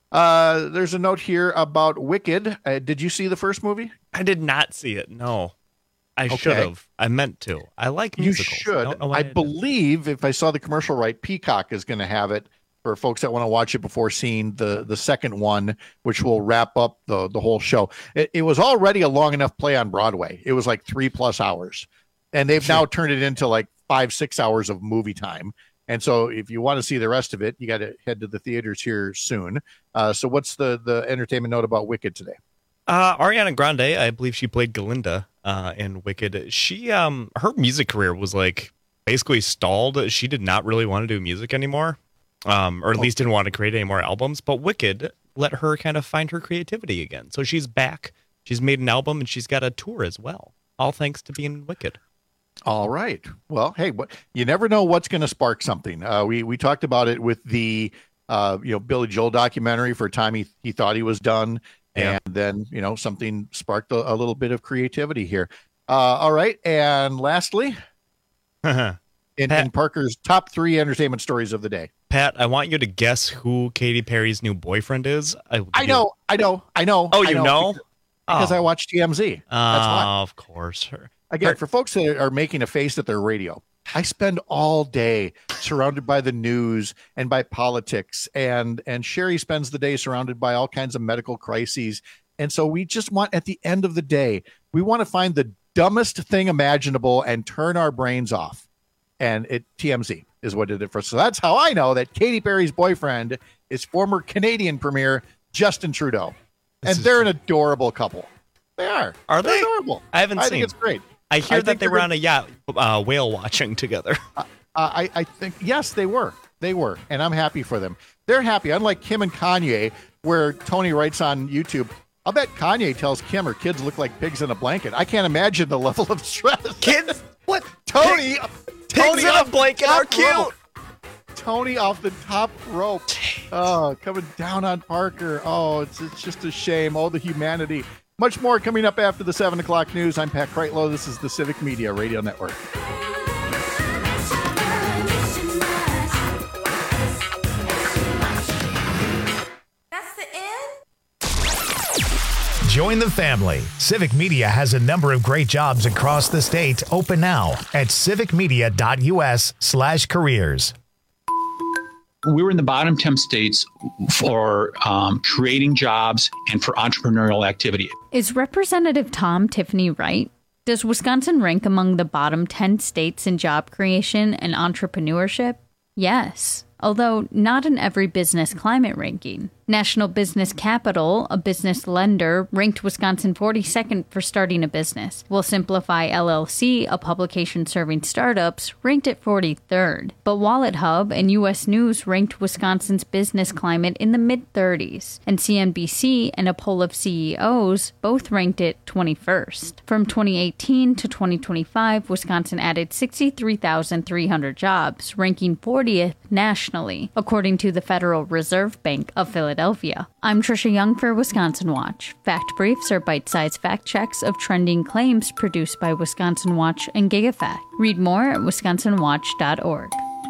Uh, there's a note here about Wicked. Uh, did you see the first movie? I did not see it. No, I Okay. should have. I meant to. I like You musicals. should. I, don't know why I I didn't. believe, if I saw the commercial right, Peacock is going to have it for folks that want to watch it before seeing the the second one, which will wrap up the the whole show. It, it was already a long enough play on Broadway. It was like three plus hours, and they've now turned it into like five six hours of movie time. And so, if you want to see the rest of it, you got to head to the theaters here soon. Uh, so, what's the the entertainment note about Wicked today? Uh, Ariana Grande, I believe she played Galinda uh, in Wicked. She, um, her music career was like basically stalled. She did not really want to do music anymore, um, or at least didn't want to create any more albums. But Wicked let her kind of find her creativity again. So she's back. She's made an album and she's got a tour as well. All thanks to being Wicked. All right. Well, hey, what, you never know what's going to spark something. Uh, we we talked about it with the uh, you know Billy Joel documentary. For a time, he he thought he was done, Yeah. and then you know something sparked a, a little bit of creativity here. Uh, all right, and lastly, in, in Parker's top three entertainment stories of the day. Pat, I want you to guess who Katy Perry's new boyfriend is. I, I know, I know, I know. Oh, I you know? Because, because Oh. I watch T M Z. That's why. Oh, of course. Her, Again, her- for folks that are making a face at their radio, I spend all day surrounded by the news and by politics, and and Sherry spends the day surrounded by all kinds of medical crises. And so we just want, at the end of the day, we want to find the dumbest thing imaginable and turn our brains off. And it T M Z is what did it for us. So that's how I know that Katy Perry's boyfriend is former Canadian Premier Justin Trudeau. And they're an adorable couple. They are. Are They're they? adorable. I haven't I seen. think it's great. I hear I that think they they're were good- on a yacht uh, whale watching together. Uh, I, I think, yes, they were. They were. And I'm happy for them. They're happy. Unlike Kim and Kanye, where Tony writes on YouTube, I'll bet Kanye tells Kim her kids look like pigs in a blanket. I can't imagine the level of stress. Kids? What? Tony. Tony Pigs in a off the blanket top are cute. rope. Tony off the top rope. Oh, coming down on Parker. Oh, it's, it's just a shame. Oh, the humanity. Much more coming up after the seven o'clock news. I'm Pat Kreitlow. This is the Civic Media Radio Network. Join the family. Civic Media has a number of great jobs across the state open now at civicmedia.us slash careers. We were in the bottom ten states for um, creating jobs and for entrepreneurial activity. Is Representative Tom Tiffany right? Does Wisconsin rank among the bottom ten states in job creation and entrepreneurship? Yes, although not in every business climate ranking. National Business Capital, a business lender, ranked Wisconsin forty-second for starting a business, while Simplify L L C, a publication serving startups, ranked it forty-third. But Wallet Hub and U S News ranked Wisconsin's business climate in the mid-thirties, and C N B C and a poll of C E Os both ranked it twenty-first. From twenty eighteen to twenty twenty-five, Wisconsin added sixty-three thousand three hundred jobs, ranking fortieth nationally, according to the Federal Reserve Bank of Philadelphia. I'm Trisha Young for Wisconsin Watch. Fact briefs are bite-sized fact checks of trending claims produced by Wisconsin Watch and GigaFact. Read more at wisconsin watch dot org.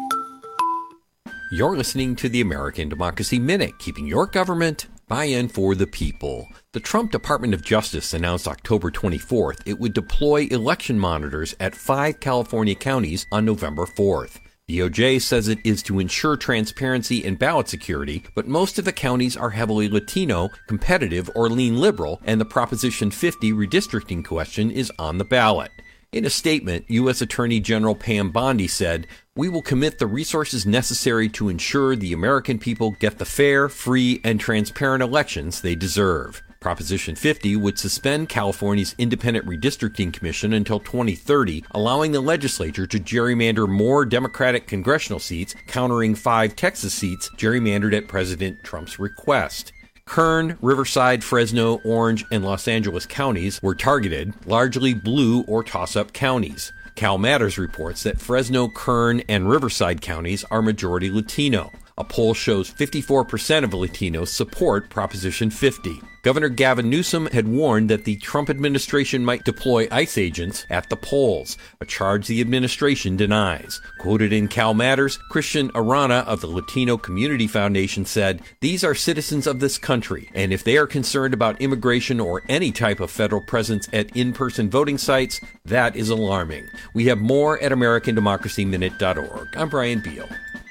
You're listening to the American Democracy Minute, keeping your government buy-in for the people. The Trump Department of Justice announced October twenty-fourth it would deploy election monitors at five California counties on November fourth. D O J says it is to ensure transparency and ballot security, but most of the counties are heavily Latino, competitive, or lean liberal, and the Proposition fifty redistricting question is on the ballot. In a statement, U S Attorney General Pam Bondi said, "We will commit the resources necessary to ensure the American people get the fair, free, and transparent elections they deserve." Proposition fifty would suspend California's Independent Redistricting Commission until twenty thirty, allowing the legislature to gerrymander more Democratic congressional seats, countering five Texas seats gerrymandered at President Trump's request. Kern, Riverside, Fresno, Orange, and Los Angeles counties were targeted, largely blue or toss-up counties. Cal Matters reports that Fresno, Kern, and Riverside counties are majority Latino. A poll shows fifty-four percent of Latinos support Proposition fifty. Governor Gavin Newsom had warned that the Trump administration might deploy ICE agents at the polls, a charge the administration denies. Quoted in Cal Matters, Christian Arana of the Latino Community Foundation said, "These are citizens of this country, and if they are concerned about immigration or any type of federal presence at in-person voting sites, that is alarming." We have more at american democracy minute dot org. I'm Brian Beal.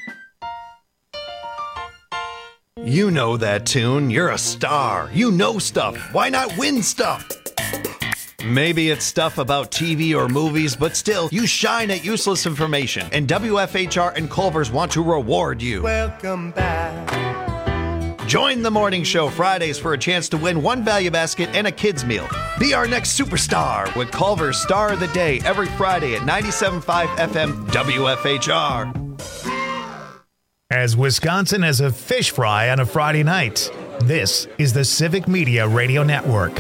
You know that tune. You're a star. You know stuff. Why not win stuff? Maybe it's stuff about T V or movies, but still, you shine at useless information. And W F H R and Culver's want to reward you. Welcome back. Join the morning show Fridays for a chance to win one value basket and a kid's meal. Be our next superstar with Culver's Star of the Day every Friday at ninety-seven point five F M W F H R. As Wisconsin has a fish fry on a Friday night, this is the Civic Media Radio Network.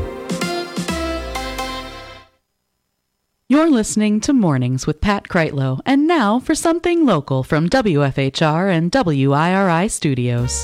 You're listening to Mornings with Pat Kreitlow, and now for something local from W F H R and W I R I Studios.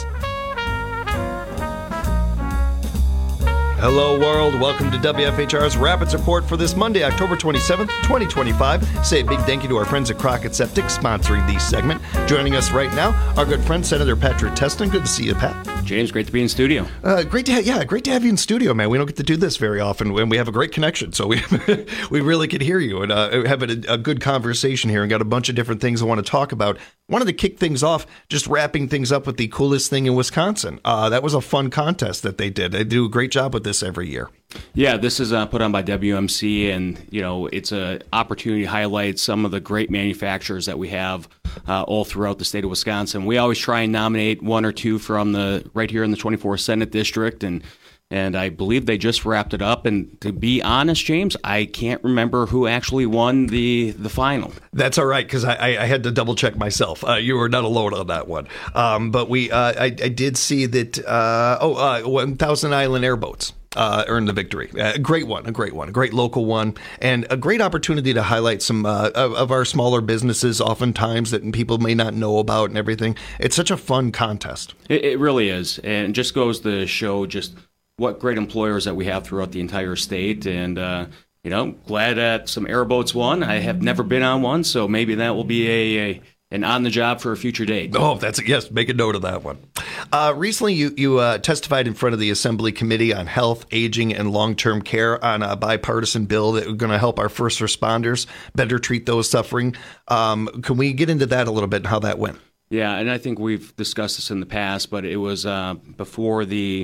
Hello, world. Welcome to W F H R's Rapids Report for this Monday, October twenty-seventh, twenty twenty-five. Say a big thank you to our friends at Crockett Septic sponsoring the segment. Joining us right now, our good friend, Senator Patrick Testin. Good to see you, Pat. James, great to be in studio. Uh, great to have, yeah, great to have you in studio, man. We don't get to do this very often, and we have a great connection, so we we really could hear you and uh, have a, a good conversation here, and got a bunch of different things I want to talk about. Wanted to kick things off, just wrapping things up with the coolest thing in Wisconsin. Uh, that was a fun contest that they did. They do a great job with this every year. Yeah, this is uh, put on by W M C, and you know it's an opportunity to highlight some of the great manufacturers that we have uh, all throughout the state of Wisconsin. We always try and nominate one or two from the right here in the twenty-fourth Senate District, and and I believe they just wrapped it up. And to be honest, James, I can't remember who actually won the the final. That's all right, because I, I had to double check myself. Uh, you were not alone on that one. Um, but we, uh, I, I did see that. Uh, oh, uh, one thousand Island Airboats. Uh, earned the victory. A uh, great one, a great one, a great local one, and a great opportunity to highlight some uh, of, of our smaller businesses, oftentimes that people may not know about and everything. It's such a fun contest. It, it really is, and just goes to show just what great employers that we have throughout the entire state. And uh, you know, glad that some airboats won. I have never been on one, so maybe that will be a, a and on the job for a future date. Oh, that's yes. Make a note of that one. Uh, recently, you you uh, testified in front of the Assembly Committee on Health, Aging, and Long-Term Care on a bipartisan bill that is going to help our first responders better treat those suffering. Um, can we get into that a little bit and how that went? Yeah, and I think we've discussed this in the past, but it was uh, before the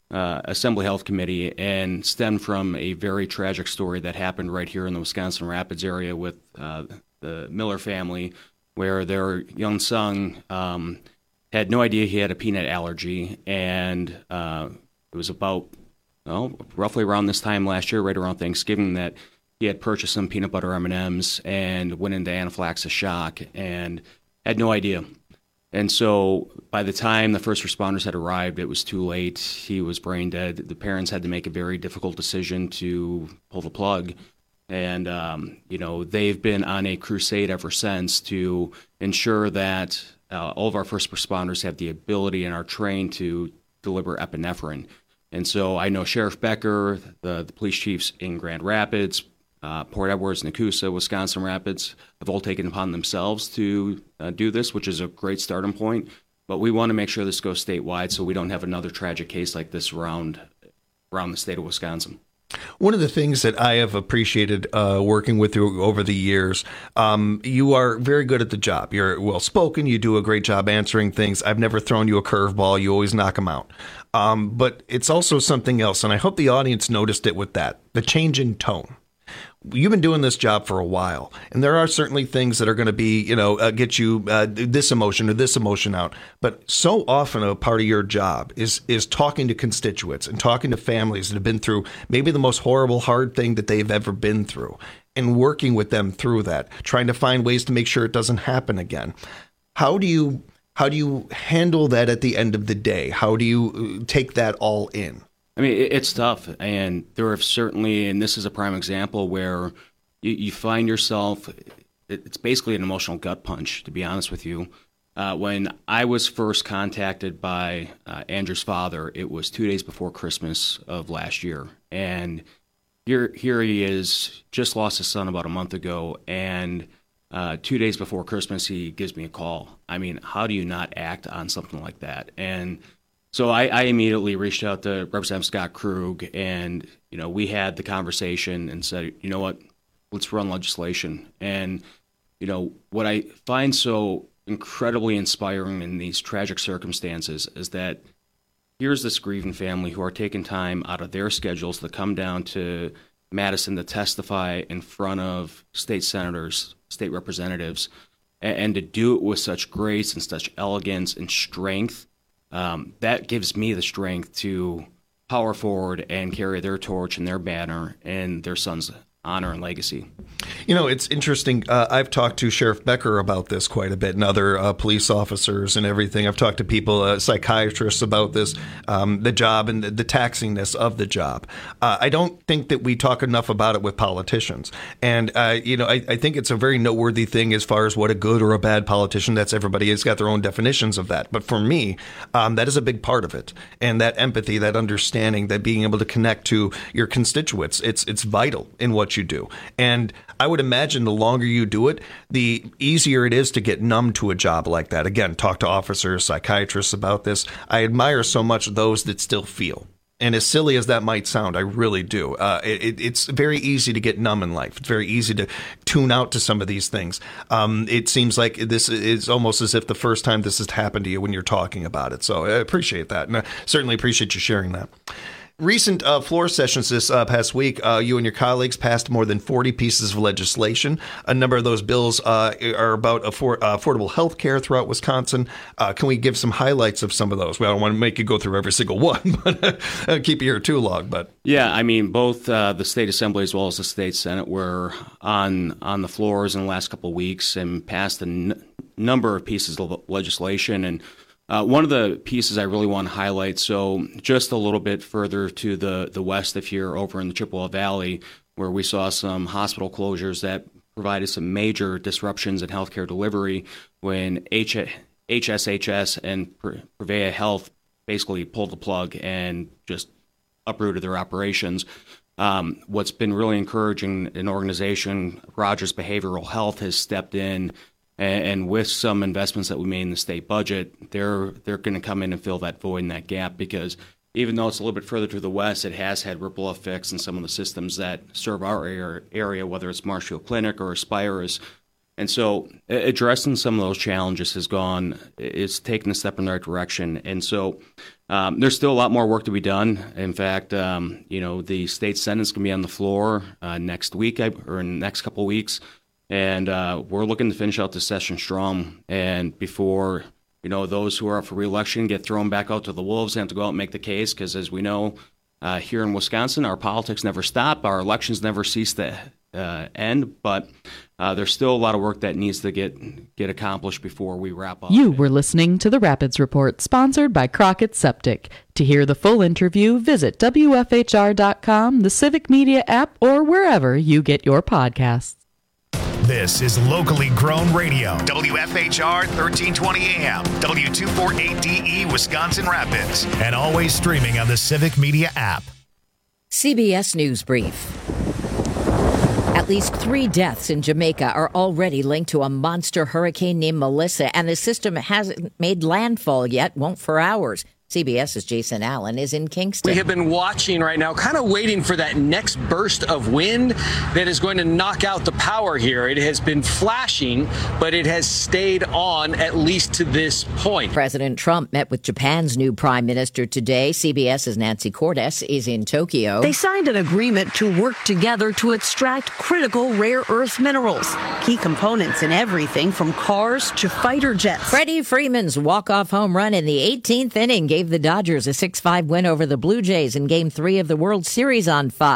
uh, Assembly Health Committee and stemmed from a very tragic story that happened right here in the Wisconsin Rapids area with uh, the Miller family, where their young son um, had no idea he had a peanut allergy, and uh, it was about well, roughly around this time last year, right around Thanksgiving, that he had purchased some peanut butter M and M's and went into anaphylaxis shock and had no idea. And so by the time the first responders had arrived, it was too late. He was brain dead. The parents had to make a very difficult decision to pull the plug. And, um, you know, they've been on a crusade ever since to ensure that uh, all of our first responders have the ability and are trained to deliver epinephrine. And so I know Sheriff Becker, the, the police chiefs in Grand Rapids, Uh, Port Edwards, Nakusa, Wisconsin Rapids have all taken upon themselves to uh, do this, which is a great starting point. But we want to make sure this goes statewide so we don't have another tragic case like this around around the state of Wisconsin. One of the things that I have appreciated uh, working with you over the years, um, you are very good at the job. You're well-spoken. You do a great job answering things. I've never thrown you a curveball. You always knock them out. Um, but it's also something else, and I hope the audience noticed it with that, the change in tone. You've been doing this job for a while, and there are certainly things that are going to be, you know, uh, get you uh, this emotion or this emotion out. But so often a part of your job is is talking to constituents and talking to families that have been through maybe the most horrible, hard thing that they've ever been through, and working with them through that, trying to find ways to make sure it doesn't happen again. How do you how do you handle that at the end of the day? How do you take that all in? I mean, it's tough, and there are certainly, and this is a prime example where you, you find yourself, it's basically an emotional gut punch, to be honest with you. Uh, when I was first contacted by uh, Andrew's father, it was two days before Christmas of last year, and here, here he is, just lost his son about a month ago, and uh, two days before Christmas, he gives me a call. I mean, how do you not act on something like that? And So I, I immediately reached out to Representative Scott Krug, and you know we had the conversation and said, you know what, let's run legislation. And you know what I find so incredibly inspiring in these tragic circumstances is that here's this grieving family who are taking time out of their schedules to come down to Madison to testify in front of state senators, state representatives, and, and to do it with such grace and such elegance and strength. Um, that gives me the strength to power forward and carry their torch and their banner and their son's honor and legacy. You know, it's interesting. Uh, I've talked to Sheriff Becker about this quite a bit, and other uh, police officers and everything. I've talked to people, uh, psychiatrists about this, um, the job and the, the taxingness of the job. Uh, I don't think that we talk enough about it with politicians. And, uh, you know, I, I think it's a very noteworthy thing as far as what a good or a bad politician, that's everybody has got their own definitions of that. But for me, um, that is a big part of it. And that empathy, that understanding, that being able to connect to your constituents, it's it's vital in what you do. And I would imagine the longer you do it, the easier it is to get numb to a job like that. Again, talk to officers, psychiatrists about this. I admire so much those that still feel. And as silly as that might sound, I really do. Uh, it, it's very easy to get numb in life. It's very easy to tune out to some of these things. Um, it seems like this is almost as if the first time this has happened to you when you're talking about it. So I appreciate that. And I certainly appreciate you sharing that. Recent uh, floor sessions this uh, past week, uh, you and your colleagues passed more than forty pieces of legislation. A number of those bills uh, are about affor- uh, affordable health care throughout Wisconsin. Uh, can we give some highlights of some of those? Well, I don't want to make you go through every single one, but uh, keep you here too long. But yeah, I mean, both uh, the state assembly as well as the state senate were on on the floors in the last couple of weeks and passed a n- number of pieces of legislation. And Uh, one of the pieces I really want to highlight, so just a little bit further to the, the west of here, over in the Chippewa Valley, where we saw some hospital closures that provided some major disruptions in healthcare delivery when H- HSHS and Prevea Health basically pulled the plug and just uprooted their operations. Um, what's been really encouraging, an organization, Rogers Behavioral Health, has stepped in. And with some investments that we made in the state budget, they're they're going to come in and fill that void and that gap, because even though it's a little bit further to the west, it has had ripple effects in some of the systems that serve our area, whether it's Marshfield Clinic or Aspire is And so addressing some of those challenges has gone, it's taken a step in the right direction. And so um, there's still a lot more work to be done. In fact, um, you know, the state Senate's going to be on the floor uh, next week or in the next couple of weeks. And uh, we're looking to finish out the session strong. And before, you know, those who are up for re-election get thrown back out to the wolves and have to go out and make the case. Because as we know, uh, here in Wisconsin, our politics never stop. Our elections never cease to uh, end. But uh, there's still a lot of work that needs to get get accomplished before we wrap up. You were listening to the Rapids Report, sponsored by Crockett Septic. To hear the full interview, visit W F H R dot com, the Civic Media app, or wherever you get your podcasts. This is locally grown radio. W F H R thirteen twenty A M, W two forty-eight D E, Wisconsin Rapids, and always streaming on the Civic Media app. C B S News Brief. At least three deaths in Jamaica are already linked to a monster hurricane named Melissa, and the system hasn't made landfall yet, won't for hours. CBS's Jason Allen is in Kingston. We have been watching right now, kind of waiting for that next burst of wind that is going to knock out the power here. It has been flashing, but it has stayed on at least to this point. President Trump met with Japan's new prime minister today. CBS's Nancy Cordes is in Tokyo. They signed an agreement to work together to extract critical rare earth minerals, key components in everything from cars to fighter jets. Freddie Freeman's walk-off home run in the eighteenth inning gave the Dodgers a six five win over the Blue Jays in Game three of the World Series on Fox.